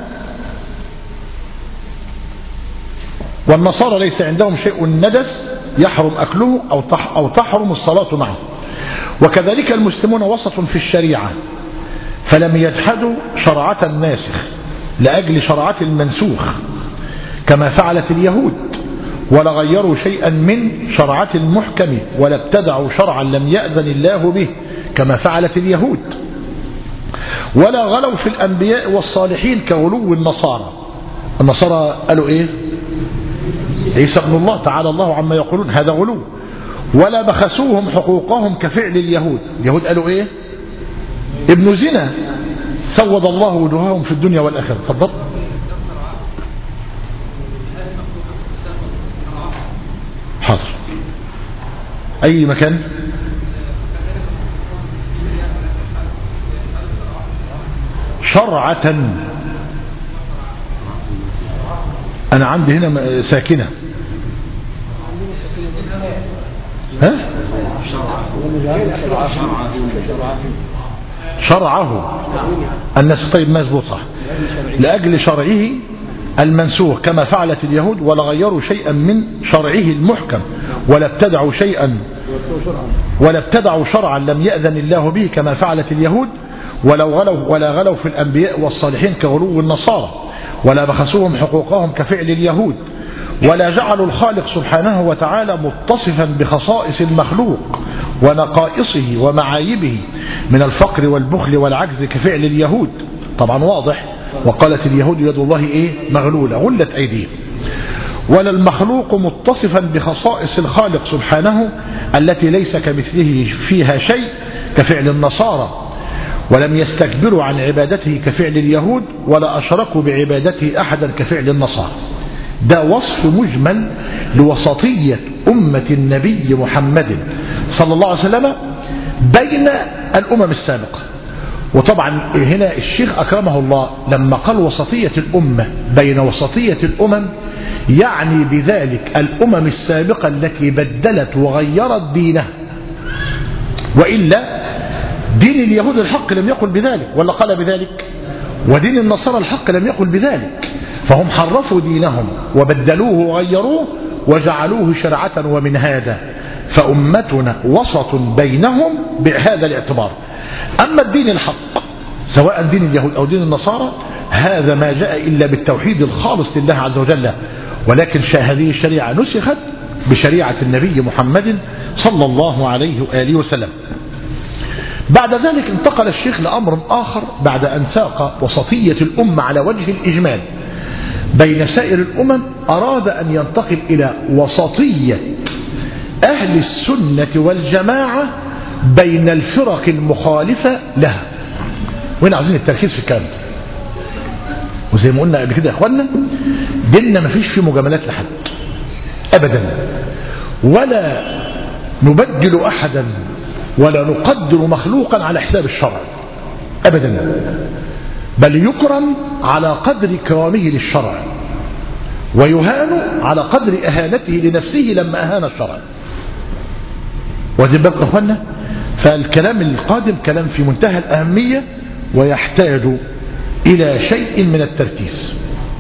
والنصارى ليس عندهم شيء ندس يحرم أكله أو أو تحرم الصلاة معه. وكذلك المسلمون وسط في الشريعة، فلم يجحدوا شرعة الناسخ لأجل شرعة المنسوخ كما فعلت اليهود، ولا غيروا شيئا من شرعة المحكم، ولا ابتدعوا شرعا لم يأذن الله به كما فعلت اليهود، ولا غلوا في الأنبياء والصالحين كغلو النصارى. النصارى قالوا إيه؟ عيسى ابن الله، تعالى الله عما يقولون، هذا غلو. ولا بخسوهم حقوقهم كفعل اليهود. اليهود قالوا إيه؟ ابن زنا، سود الله وجوههم في الدنيا والآخرة. تفضل. حاضر. أي مكان؟ شرعة. أنا عندي هنا ساكنة. ها؟ شرعه الناس. طيب مزبوطة. لأجل شرعه المنسوخ كما فعلت اليهود، ولا غيروا شيئا من شرعه المحكم، ولا ابتدعوا شيئا ولا ابتدعوا شرعا لم يأذن الله به كما فعلت اليهود، ولو غلوا ولا غلوا في الأنبياء والصالحين كغلو النصارى، ولا بخسوهم حقوقهم كفعل اليهود، ولا جعلوا الخالق سبحانه وتعالى متصفا بخصائص المخلوق ونقائصه ومعايبه من الفقر والبخل والعجز كفعل اليهود. طبعا واضح. وقالت اليهود يد الله إيه؟ مغلولة، غلت أيديهم. ولا المخلوق متصفا بخصائص الخالق سبحانه التي ليس كمثله فيها شيء كفعل النصارى، ولم يستكبروا عن عبادته كفعل اليهود، ولا أشركوا بعبادته أحدا كفعل النصارى. ده وصف مجمل لوسطية أمة النبي محمد صلى الله عليه وسلم بين الأمم السابقة. وطبعا هنا الشيخ أكرمه الله لما قال وسطية الأمة بين وسطية الأمم، يعني بذلك الأمم السابقة التي بدلت وغيرت دينها، وإلا دين اليهود الحق لم يقل بذلك ولا قال بذلك، ودين النصارى الحق لم يقل بذلك، فهم حرفوا دينهم وبدلوه وغيروه وجعلوه شرعة ومنهاجا. فأمتنا وسط بينهم بهذا الاعتبار. أما الدين الحق سواء دين اليهود أو دين النصارى هذا ما جاء إلا بالتوحيد الخالص لله عز وجل، ولكن هذه الشريعة نسخت بشريعة النبي محمد صلى الله عليه وآله وسلم. بعد ذلك انتقل الشيخ لأمر آخر بعد أن ساق وسطية الأمة على وجه الإجمال بين سائر الأمم، أراد أن ينتقل إلى وسطية أهل السنة والجماعة بين الفرق المخالفة لها. وين عاوزين التركيز في الكلام، وزي ما قلنا قبل كده يا اخوانا ديننا ما فيش فيه مجاملات لحد ابدا، ولا نبدل احدا ولا نقدر مخلوقا على حساب الشرع ابدا، بل يكرم على قدر كرامه للشرع ويهان على قدر اهانته لنفسه لما اهان الشرع. واخدين بالكم يا اخوانا؟ فالكلام القادم كلام في منتهى الاهميه ويحتاج إلى شيء من التركيز.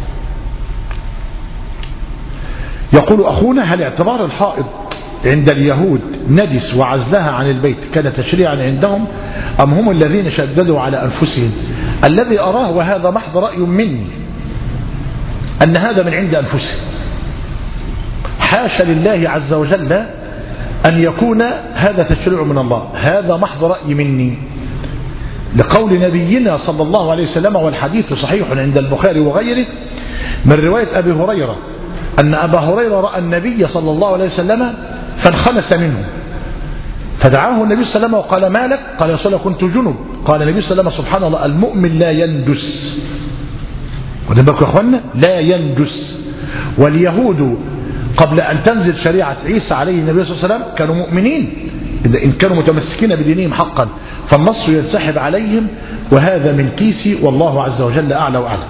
يقول أخونا: هل اعتبار الحائض عند اليهود نجس وعزلها عن البيت كان تشريعا عندهم أم هم الذين شددوا على أنفسهم؟ الذي أراه وهذا محض رأي مني أن هذا من عند أنفسهم، حاشا لله عز وجل أن يكون هذا تشريع من الله، هذا محض رأي مني لقول نبينا صلى الله عليه وسلم، والحديث صحيح عند البخاري وغيره من رواية أبي هريرة أن أبا هريرة رأى النبي صلى الله عليه وسلم فانخنس منه فدعاه النبي صلى الله عليه وسلم وقال: ما لك؟ قال: يا رسول الله كنت جنب. قال النبي صلى الله عليه وسلم: سبحان الله، المؤمن لا يندس. وده بالكم يا اخوانا، لا يندس. واليهود قبل أن تنزل شريعة عيسى عليه النبي صلى الله عليه وسلم كانوا مؤمنين إن كانوا متمسكين بدينهم حقا، فالنص ينسحب عليهم، وهذا من كيسي والله عز وجل أعلى وأعلم.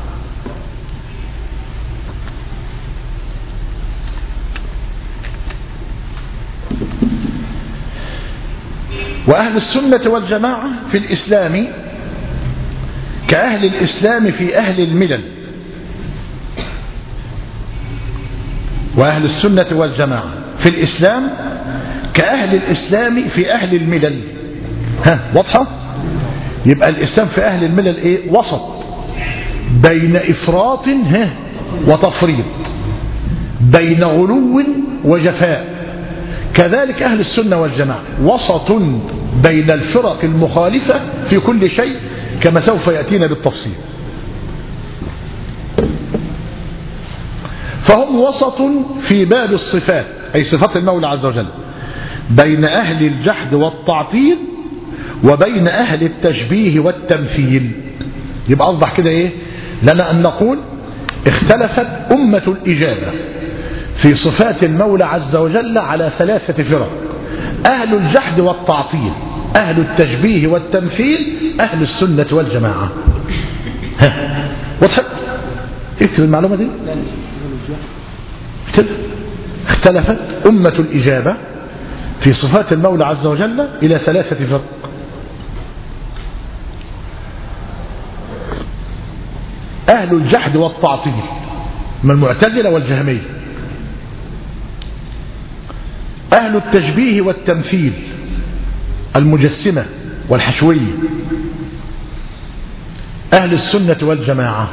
وأهل السنة والجماعة في الإسلام كأهل الإسلام في أهل الملل. وأهل السنة والجماعة في الإسلام كأهل الإسلام في أهل الملل. ها واضحة؟ يبقى الإسلام في أهل الملل إيه؟ وسط بين إفراط ها وتفريط، بين غلو وجفاء. كذلك أهل السنة والجماعة وسط بين الفرق المخالفة في كل شيء كما سوف يأتينا بالتفصيل. فهم وسط في باب الصفات أي صفات المولى عز وجل بين أهل الجحد والتعطيل وبين أهل التشبيه والتمثيل. يبقى أصبح كده إيه لنا أن نقول اختلفت أمة الإجابة في صفات المولى عز وجل على ثلاثة فرق: أهل الجحد والتعطيل، أهل التشبيه والتمثيل، أهل السنة والجماعة. ها وضحت؟ اكتب المعلومة دي. اكتب: اختلفت أمة الإجابة في صفات المولى عز وجل إلى ثلاثة فرق: أهل الجحد والتعطيل من المعتزلة والجهمية، أهل التشبيه والتمثيل المجسمة والحشوية، أهل السنة والجماعة.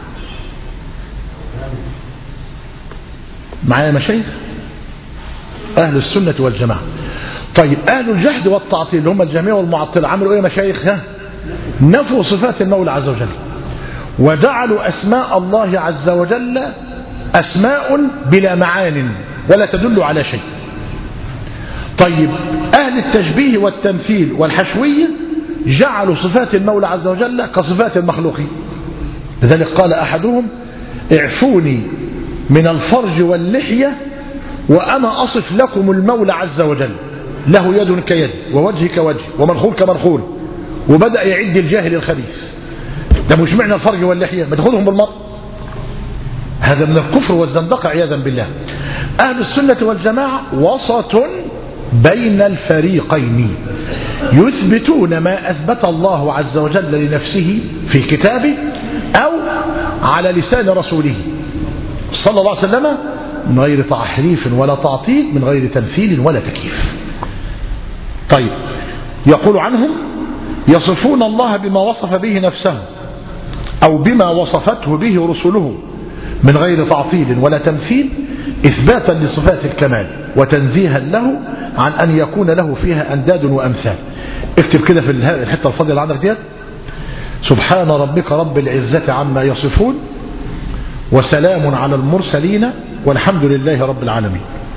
معايا مشايخ؟ أهل السنة والجماعة. طيب أهل الجحد والتعطيل اللي هم الجهمية والمعطلة عملوا إيه يا مشايخ؟ ها؟ نفوا صفات المولى عز وجل وجعلوا أسماء الله عز وجل أسماء بلا معان ولا تدل على شيء. طيب أهل التشبيه والتمثيل والحشوية جعلوا صفات المولى عز وجل كصفات المخلوقين. لذلك قال أحدهم: اعفوني من الفرج واللحية وأنا أصف لكم المولى عز وجل، له يد كيد ووجه كوجه ومنخول كمنخول، وبدأ يعد الجاهل الخبيث. ده مش معنى الفرج واللحية ما تاخذهم بالمرء، هذا من الكفر والزندقة عياذا بالله. أهل السنة والجماعة وسط بين الفريقين، يثبتون ما أثبت الله عز وجل لنفسه في كتابه أو على لسان رسوله صلى الله عليه وسلم، من غير تحريف ولا تعطيل، من غير تمثيل ولا تكييف. طيب، يقول عنهم يصفون الله بما وصف به نفسه أو بما وصفته به رسله من غير تعطيل ولا تمثيل، إثباتا لصفات الكمال وتنزيها له عن أن يكون له فيها أنداد وأمثال. اكتب كده في الحتة الفاضلة عندك ديت: سبحان ربك رب العزة عما يصفون وسلام على المرسلين والحمد لله رب العالمين.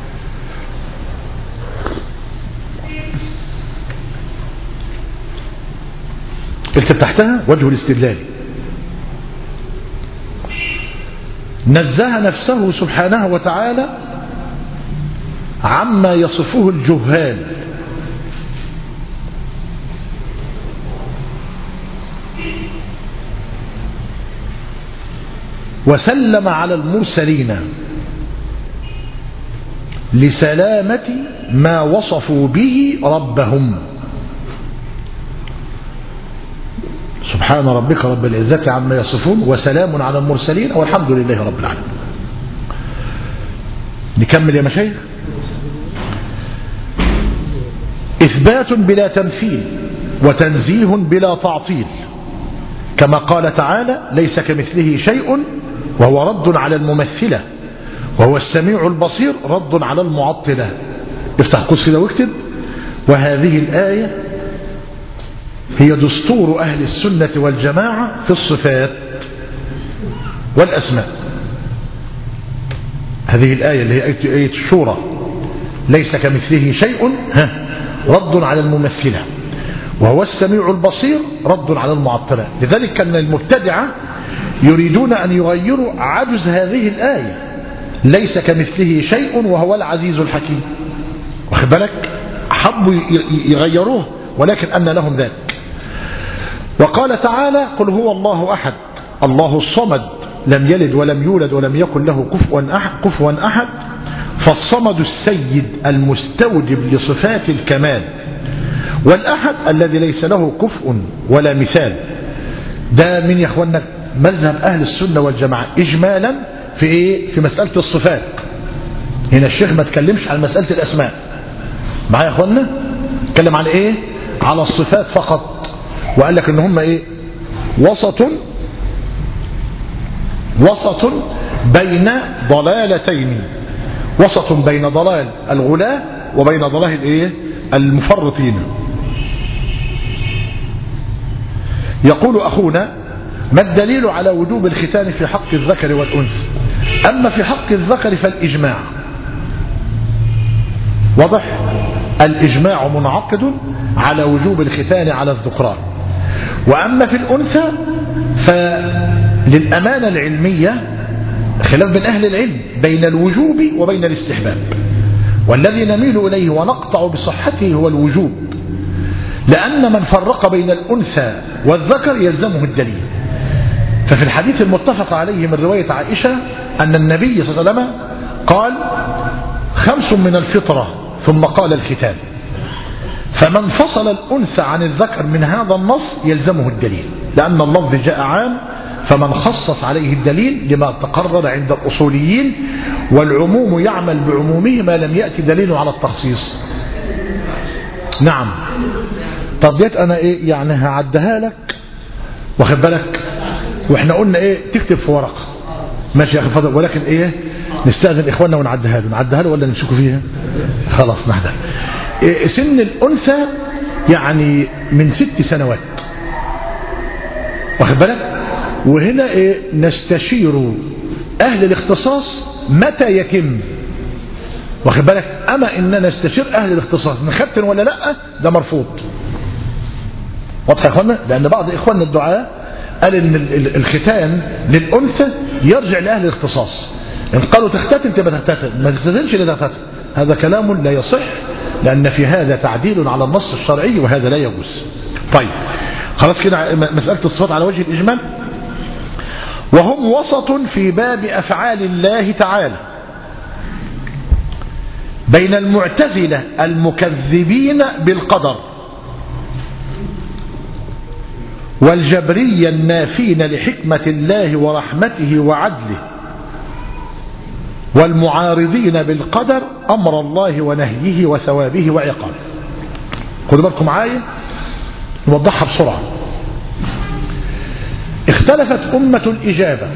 اكتب تحتها وجه الاستدلال: نزه نفسه سبحانه وتعالى عما يصفه الجهال وسلم على المرسلين لسلامة ما وصفوا به ربهم. سبحان ربك رب العزة عما يصفون وسلام على المرسلين والحمد لله رب العالمين. نكمل يا مشايخ. إثبات بلا تمثيل وتنزيه بلا تعطيل، كما قال تعالى: ليس كمثله شيء، وهو رد على الممثلة، وهو السميع البصير رد على المعطلة. افتح قوس كده واكتب: وهذه الآية هي دستور أهل السنة والجماعة في الصفات والأسماء. هذه الآية اللي هي آية الشورى: ليس كمثله شيء، ها، رد على الممثلة، وهو السميع البصير رد على المعطلة. لذلك كان المبتدعة يريدون أن يغيروا عجز هذه الآية: ليس كمثله شيء وهو العزيز الحكيم. واخد بالك؟ حبوا يغيروه، ولكن أن لهم ذلك. وقال تعالى: قل هو الله أحد الله الصمد لم يلد ولم يولد ولم يكن له كفوا أحد, كفوا أحد فالصمد السيد المستوجب لصفات الكمال، والأحد الذي ليس له كفء ولا مثال. ده من يا اخوانا مذهب أهل السنة والجماعة إجمالا في إيه؟ في مسألة الصفات. هنا الشيخ ما تكلمش عن مسألة الأسماء. معايا يا اخوانا؟ تكلم عن إيه؟ على الصفات فقط. وقال لك إن هم إيه؟ وسط وسط بين ضلالتين، وسط بين ضلال الغلاة وبين ضلال الإيه؟ المفرطين. يقول أخونا: ما الدليل على وجوب الختان في حق الذكر والأنثى؟ أما في حق الذكر فالإجماع واضح، الإجماع منعقد على وجوب الختان على الذكران. وأما في الأنثى فللأمانة العلمية خلاف بين أهل العلم بين الوجوب وبين الاستحباب، والذي نميل إليه ونقطع بصحته هو الوجوب، لأن من فرق بين الأنثى والذكر يلزمه الدليل. ففي الحديث المتفق عليه من رواية عائشة أن النبي صلى الله عليه وسلم قال: خمس من الفطرة، ثم قال الختان. فمن فصل الأنثى عن الذكر من هذا النص يلزمه الدليل، لأن اللفظ جاء عام، فمن خصص عليه الدليل لما تقرر عند الأصوليين، والعموم يعمل بعمومه ما لم يأتي دليل على التخصيص. نعم. طب ديت أنا إيه يعني هعدها لك، واخد بالك؟ وإحنا قلنا إيه؟ تكتب في ورقة، ماشي يا أخي فضل، ولكن إيه؟ نستأذن إخواننا ونعدها له. نعدها له ولا نمسكوا فيها؟ خلاص نعدها. إيه سن الأنثى؟ يعني من ست سنوات، واخد بالك؟ وهنا إيه؟ نستشير أهل الاختصاص متى يتم، واخد بالك؟ أما إننا نستشير أهل الاختصاص نختن ولا لأ، ده مرفوض. واضح يا إخوانا؟ لأن بعض إخواننا الدعاء قال إن الختان للأنثى يرجع لأهل الاختصاص. إن قالوا تختتن تبقى تختتن، ما تختتنش لا تختتن. هذا كلام لا يصح، لأن في هذا تعديل على النص الشرعي وهذا لا يجوز. طيب خلاص كده مسألة الصفات على وجه الإجمال. وهم وسط في باب أفعال الله تعالى بين المعتزلة المكذبين بالقدر والجبرية النافين لحكمة الله ورحمته وعدله والمعارضين بالقدر أمر الله ونهيه وثوابه وعقابه. خدوا بالكم معايا نوضحها بسرعة. اختلفت أمة الإجابة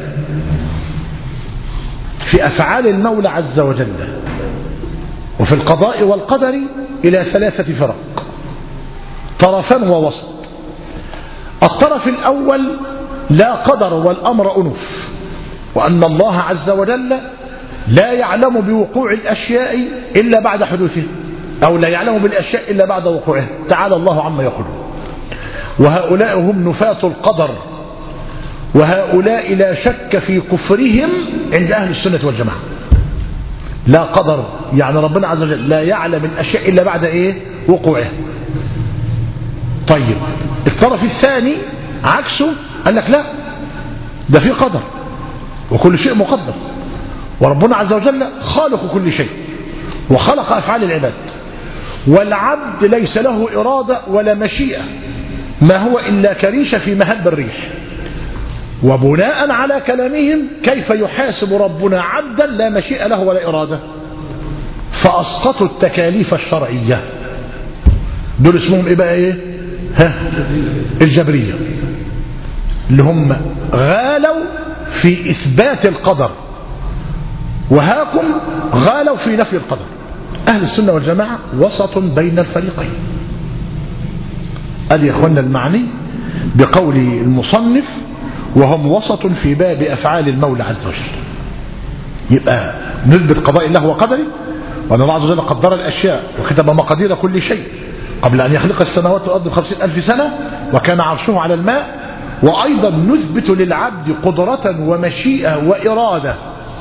في أفعال المولى عز وجل وفي القضاء والقدر إلى ثلاثة فرق، طرفا ووسط. الطرف الأول لا قدر والأمر أنف، وأن الله عز وجل لا يعلم بوقوع الأشياء إلا بعد حدوثها، أو لا يعلم بالأشياء إلا بعد وقوعها، تعالى الله عما يقولون. وهؤلاء هم نفاة القدر، وهؤلاء لا شك في كفرهم عند أهل السنة والجماعة. لا قدر يعني ربنا عز وجل لا يعلم الأشياء إلا بعد إيه؟ وقوعها. طيب الطرف الثاني عكسه، قال لك لا، ده في قدر وكل شيء مقدر، وربنا عز وجل خالق كل شيء وخلق أفعال العباد، والعبد ليس له إرادة ولا مشيئة، ما هو إلا كريشة في مهب الريح. وبناء على كلامهم كيف يحاسب ربنا عبدا لا مشيئة له ولا إرادة؟ فأسقطوا التكاليف الشرعية. دول اسمهم إيه بقى إيه؟ ها؟ الجبرية، اللي هم غالوا في إثبات القدر، وهاكم غالوا في نفي القدر. أهل السنة والجماعة وسط بين الفريقين. أدي يا أخوانا المعني بقول المصنف وهم وسط في باب أفعال المولى عز وجل. يبقى نثبت قضاء الله وقدره، وأن الله عز وجل قدر الأشياء وكتب مقادير كل شيء قبل أن يخلق السماوات والأرض بخمسين ألف سنة، وكان عرشه على الماء. وأيضا نثبت للعبد قدرة ومشيئة وإرادة،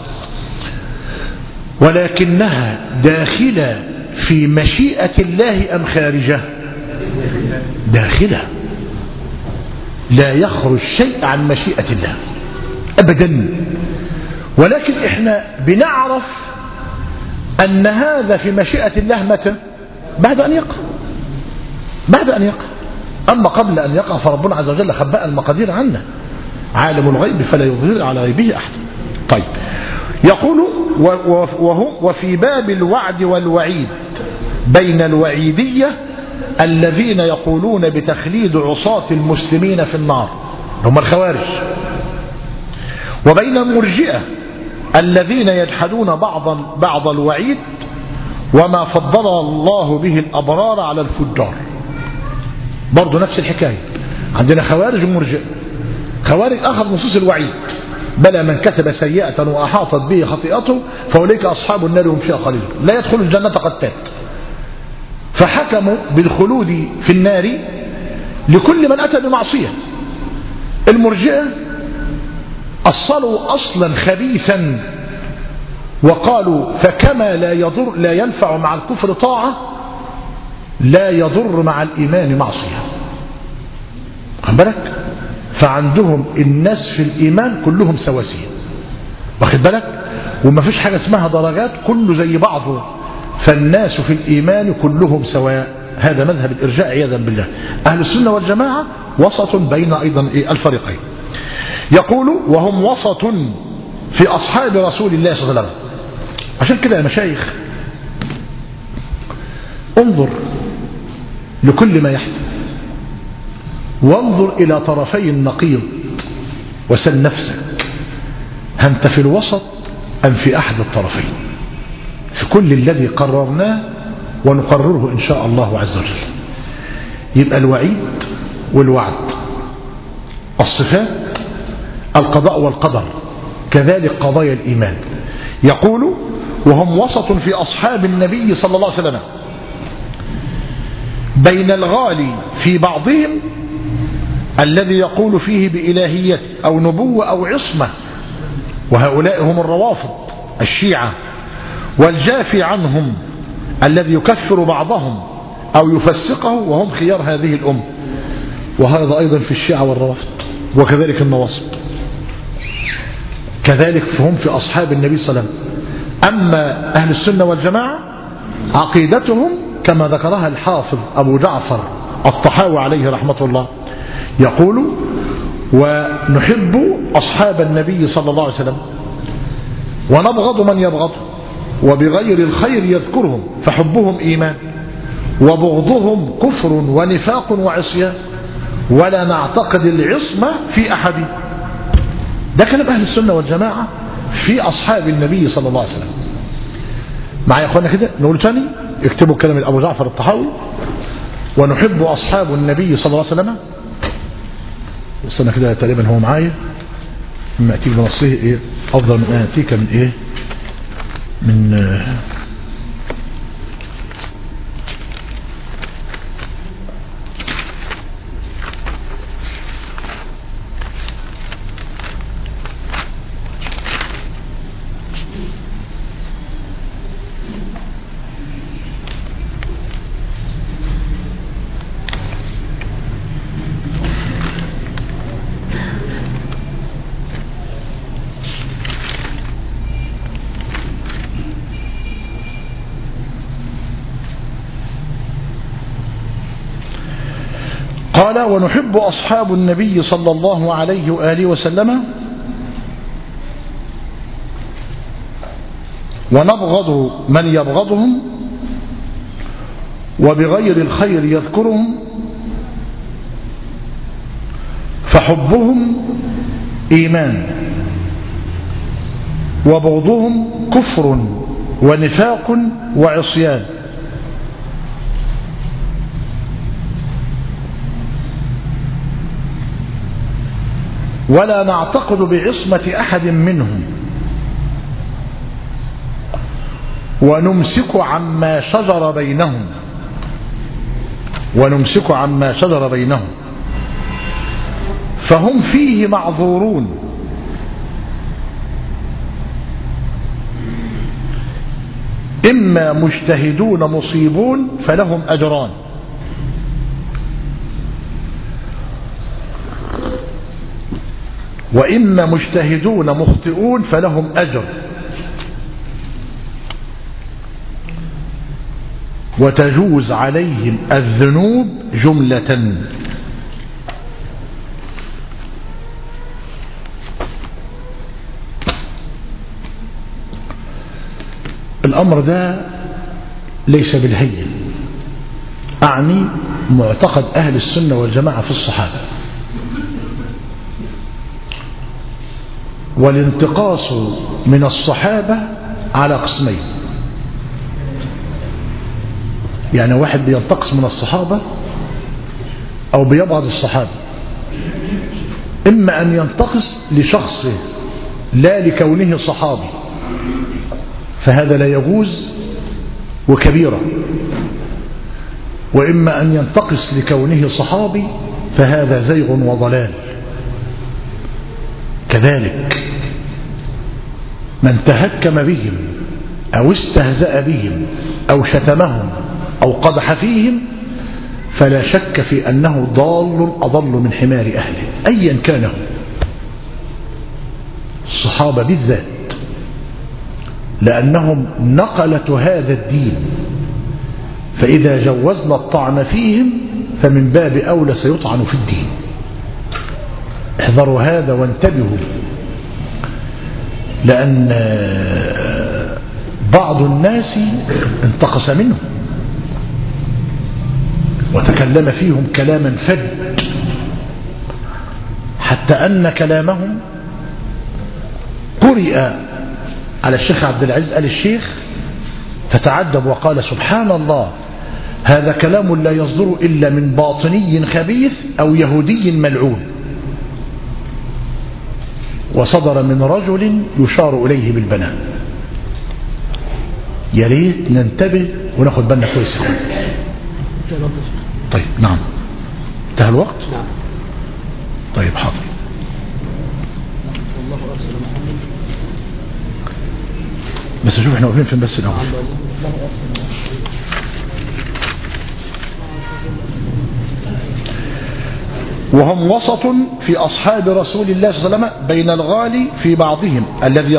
ولكنها داخلة في مشيئة الله أم خارجة؟ داخلة، لا يخرج شيء عن مشيئة الله أبدا. ولكن إحنا بنعرف أن هذا في مشيئة الله متى؟ بعد أن يقع، بعد أن يقع. أما قبل أن يقع فربنا عز وجل خبأ المقادير عنا، عالم الغيب فلا يظهر على غيبه أحد. طيب يقول وهو وفي باب الوعد والوعيد بين الوعيدية الذين يقولون بتخليد عصاة المسلمين في النار هم الخوارج، وبين المرجئة الذين يجحدون بعض بعض الوعيد وما فضل الله به الأبرار على الفجار. برضو نفس الحكاية، عندنا خوارج ومرجئة. خوارج أخذ نصوص الوعيد، بلى من كسب سيئة وأحاطت به خطيئته فأولئك أصحاب النار هم فيها خالدون لا يدخل الجنة قتات، فحكموا بالخلود في النار لكل من أتى بمعصية. المرجئة أصلوا أصلا خبيثا وقالوا فكما لا يضر لا ينفع مع الكفر طاعة لا يضر مع الإيمان معصية. خد بالك؟ فعندهم الناس في الإيمان كلهم سواسية، واخد بالك؟ وما فيش حاجة اسمها درجات، كله زي بعضه، فالناس في الإيمان كلهم سواء. هذا مذهب الإرجاء عياذا بالله. أهل السنة والجماعة وسط بين أيضا الفريقين. يقول وهم وسط في أصحاب رسول الله صلى الله عليه وسلم. عشان كده يا مشايخ انظر لكل ما يحدث، وانظر إلى طرفي النقيض وسل نفسك، أنت في الوسط أم في أحد الطرفين؟ في كل الذي قررناه ونقرره إن شاء الله عز وجل. يبقى الوعيد والوعد، الصفات، القضاء والقدر، كذلك قضايا الإيمان. يقول وهم وسط في أصحاب النبي صلى الله عليه وسلم بين الغالي في بعضهم الذي يقول فيه بإلهية أو نبوة أو عصمة، وهؤلاء هم الروافض الشيعة، والجافي عنهم الذي يكفر بعضهم أو يفسقه وهم خيار هذه الأمة. وهذا أيضا في الشيعة والروافض، وكذلك النواصب، كذلك فهم في أصحاب النبي صلى الله عليه وسلم. أما أهل السنة والجماعة عقيدتهم كما ذكرها الحافظ أبو جعفر الطحاوي عليه رحمة الله، يقول ونحب أصحاب النبي صلى الله عليه وسلم ونبغض من يبغضهم وبغير الخير يذكرهم فحبهم إيمان وبغضهم كفر ونفاق وعصيان ولا نعتقد العصمة في أحد. ده كلام أهل السنة والجماعة في أصحاب النبي صلى الله عليه وسلم. معايا يا أخوانا كده نقول تاني، اكتبوا كلام أبو جعفر الطحاوي: ونحب أصحاب النبي صلى الله عليه وسلم. استنى كده تقريبا هو معايا، اما أتيك بنصه إيه أفضل من أن أتيك من إيه من آه قال: ونحب أصحاب النبي صلى الله عليه وآله وسلم ونبغض من يبغضهم وبغير الخير يذكرهم فحبهم إيمان وبغضهم كفر ونفاق وعصيان ولا نعتقد بعصمة أحد منهم ونمسك عما شجر بينهم ونمسك عما شجر بينهم فهم فيه معذورون إما مجتهدون مصيبون فلهم أجران وإما مجتهدون مخطئون فلهم أجر وتجوز عليهم الذنوب جملة. الأمر ده ليس بالهين، أعني معتقد أهل السنة والجماعة في الصحابة. والانتقاص من الصحابة على قسمين، يعني واحد بينتقص من الصحابة أو بيبغض الصحابة، إما أن ينتقص لشخصه لا لكونه صحابي فهذا لا يجوز وكبيرة، وإما أن ينتقص لكونه صحابي فهذا زيغ وضلال. كذلك من تهكم بهم أو استهزأ بهم أو شتمهم أو قدح فيهم فلا شك في أنه ضال أضل من حمار أهله أيا كانوا، الصحابة بالذات، لأنهم نقلة هذا الدين، فإذا جوزنا الطعن فيهم فمن باب أولى سيطعن في الدين. احذروا هذا وانتبهوا، لأن بعض الناس انتقص منهم وتكلم فيهم كلاما فج، حتى أن كلامهم قرئ على الشيخ عبد العزيز آل الشيخ فتعجب وقال: سبحان الله، هذا كلام لا يصدر إلا من باطني خبيث أو يهودي ملعون، وصدر من رجل يشار إليه بالبنان. يا ريت ننتبه وناخد بالنا كويس. طيب نعم، انتهى الوقت. نعم. طيب حاضر. والله أرسل محمد. بس شوف احنا واقفين فين بس الأول. وهم وسط في أصحاب رسول الله صلى الله عليه وسلم بين الغالي في بعضهم الذي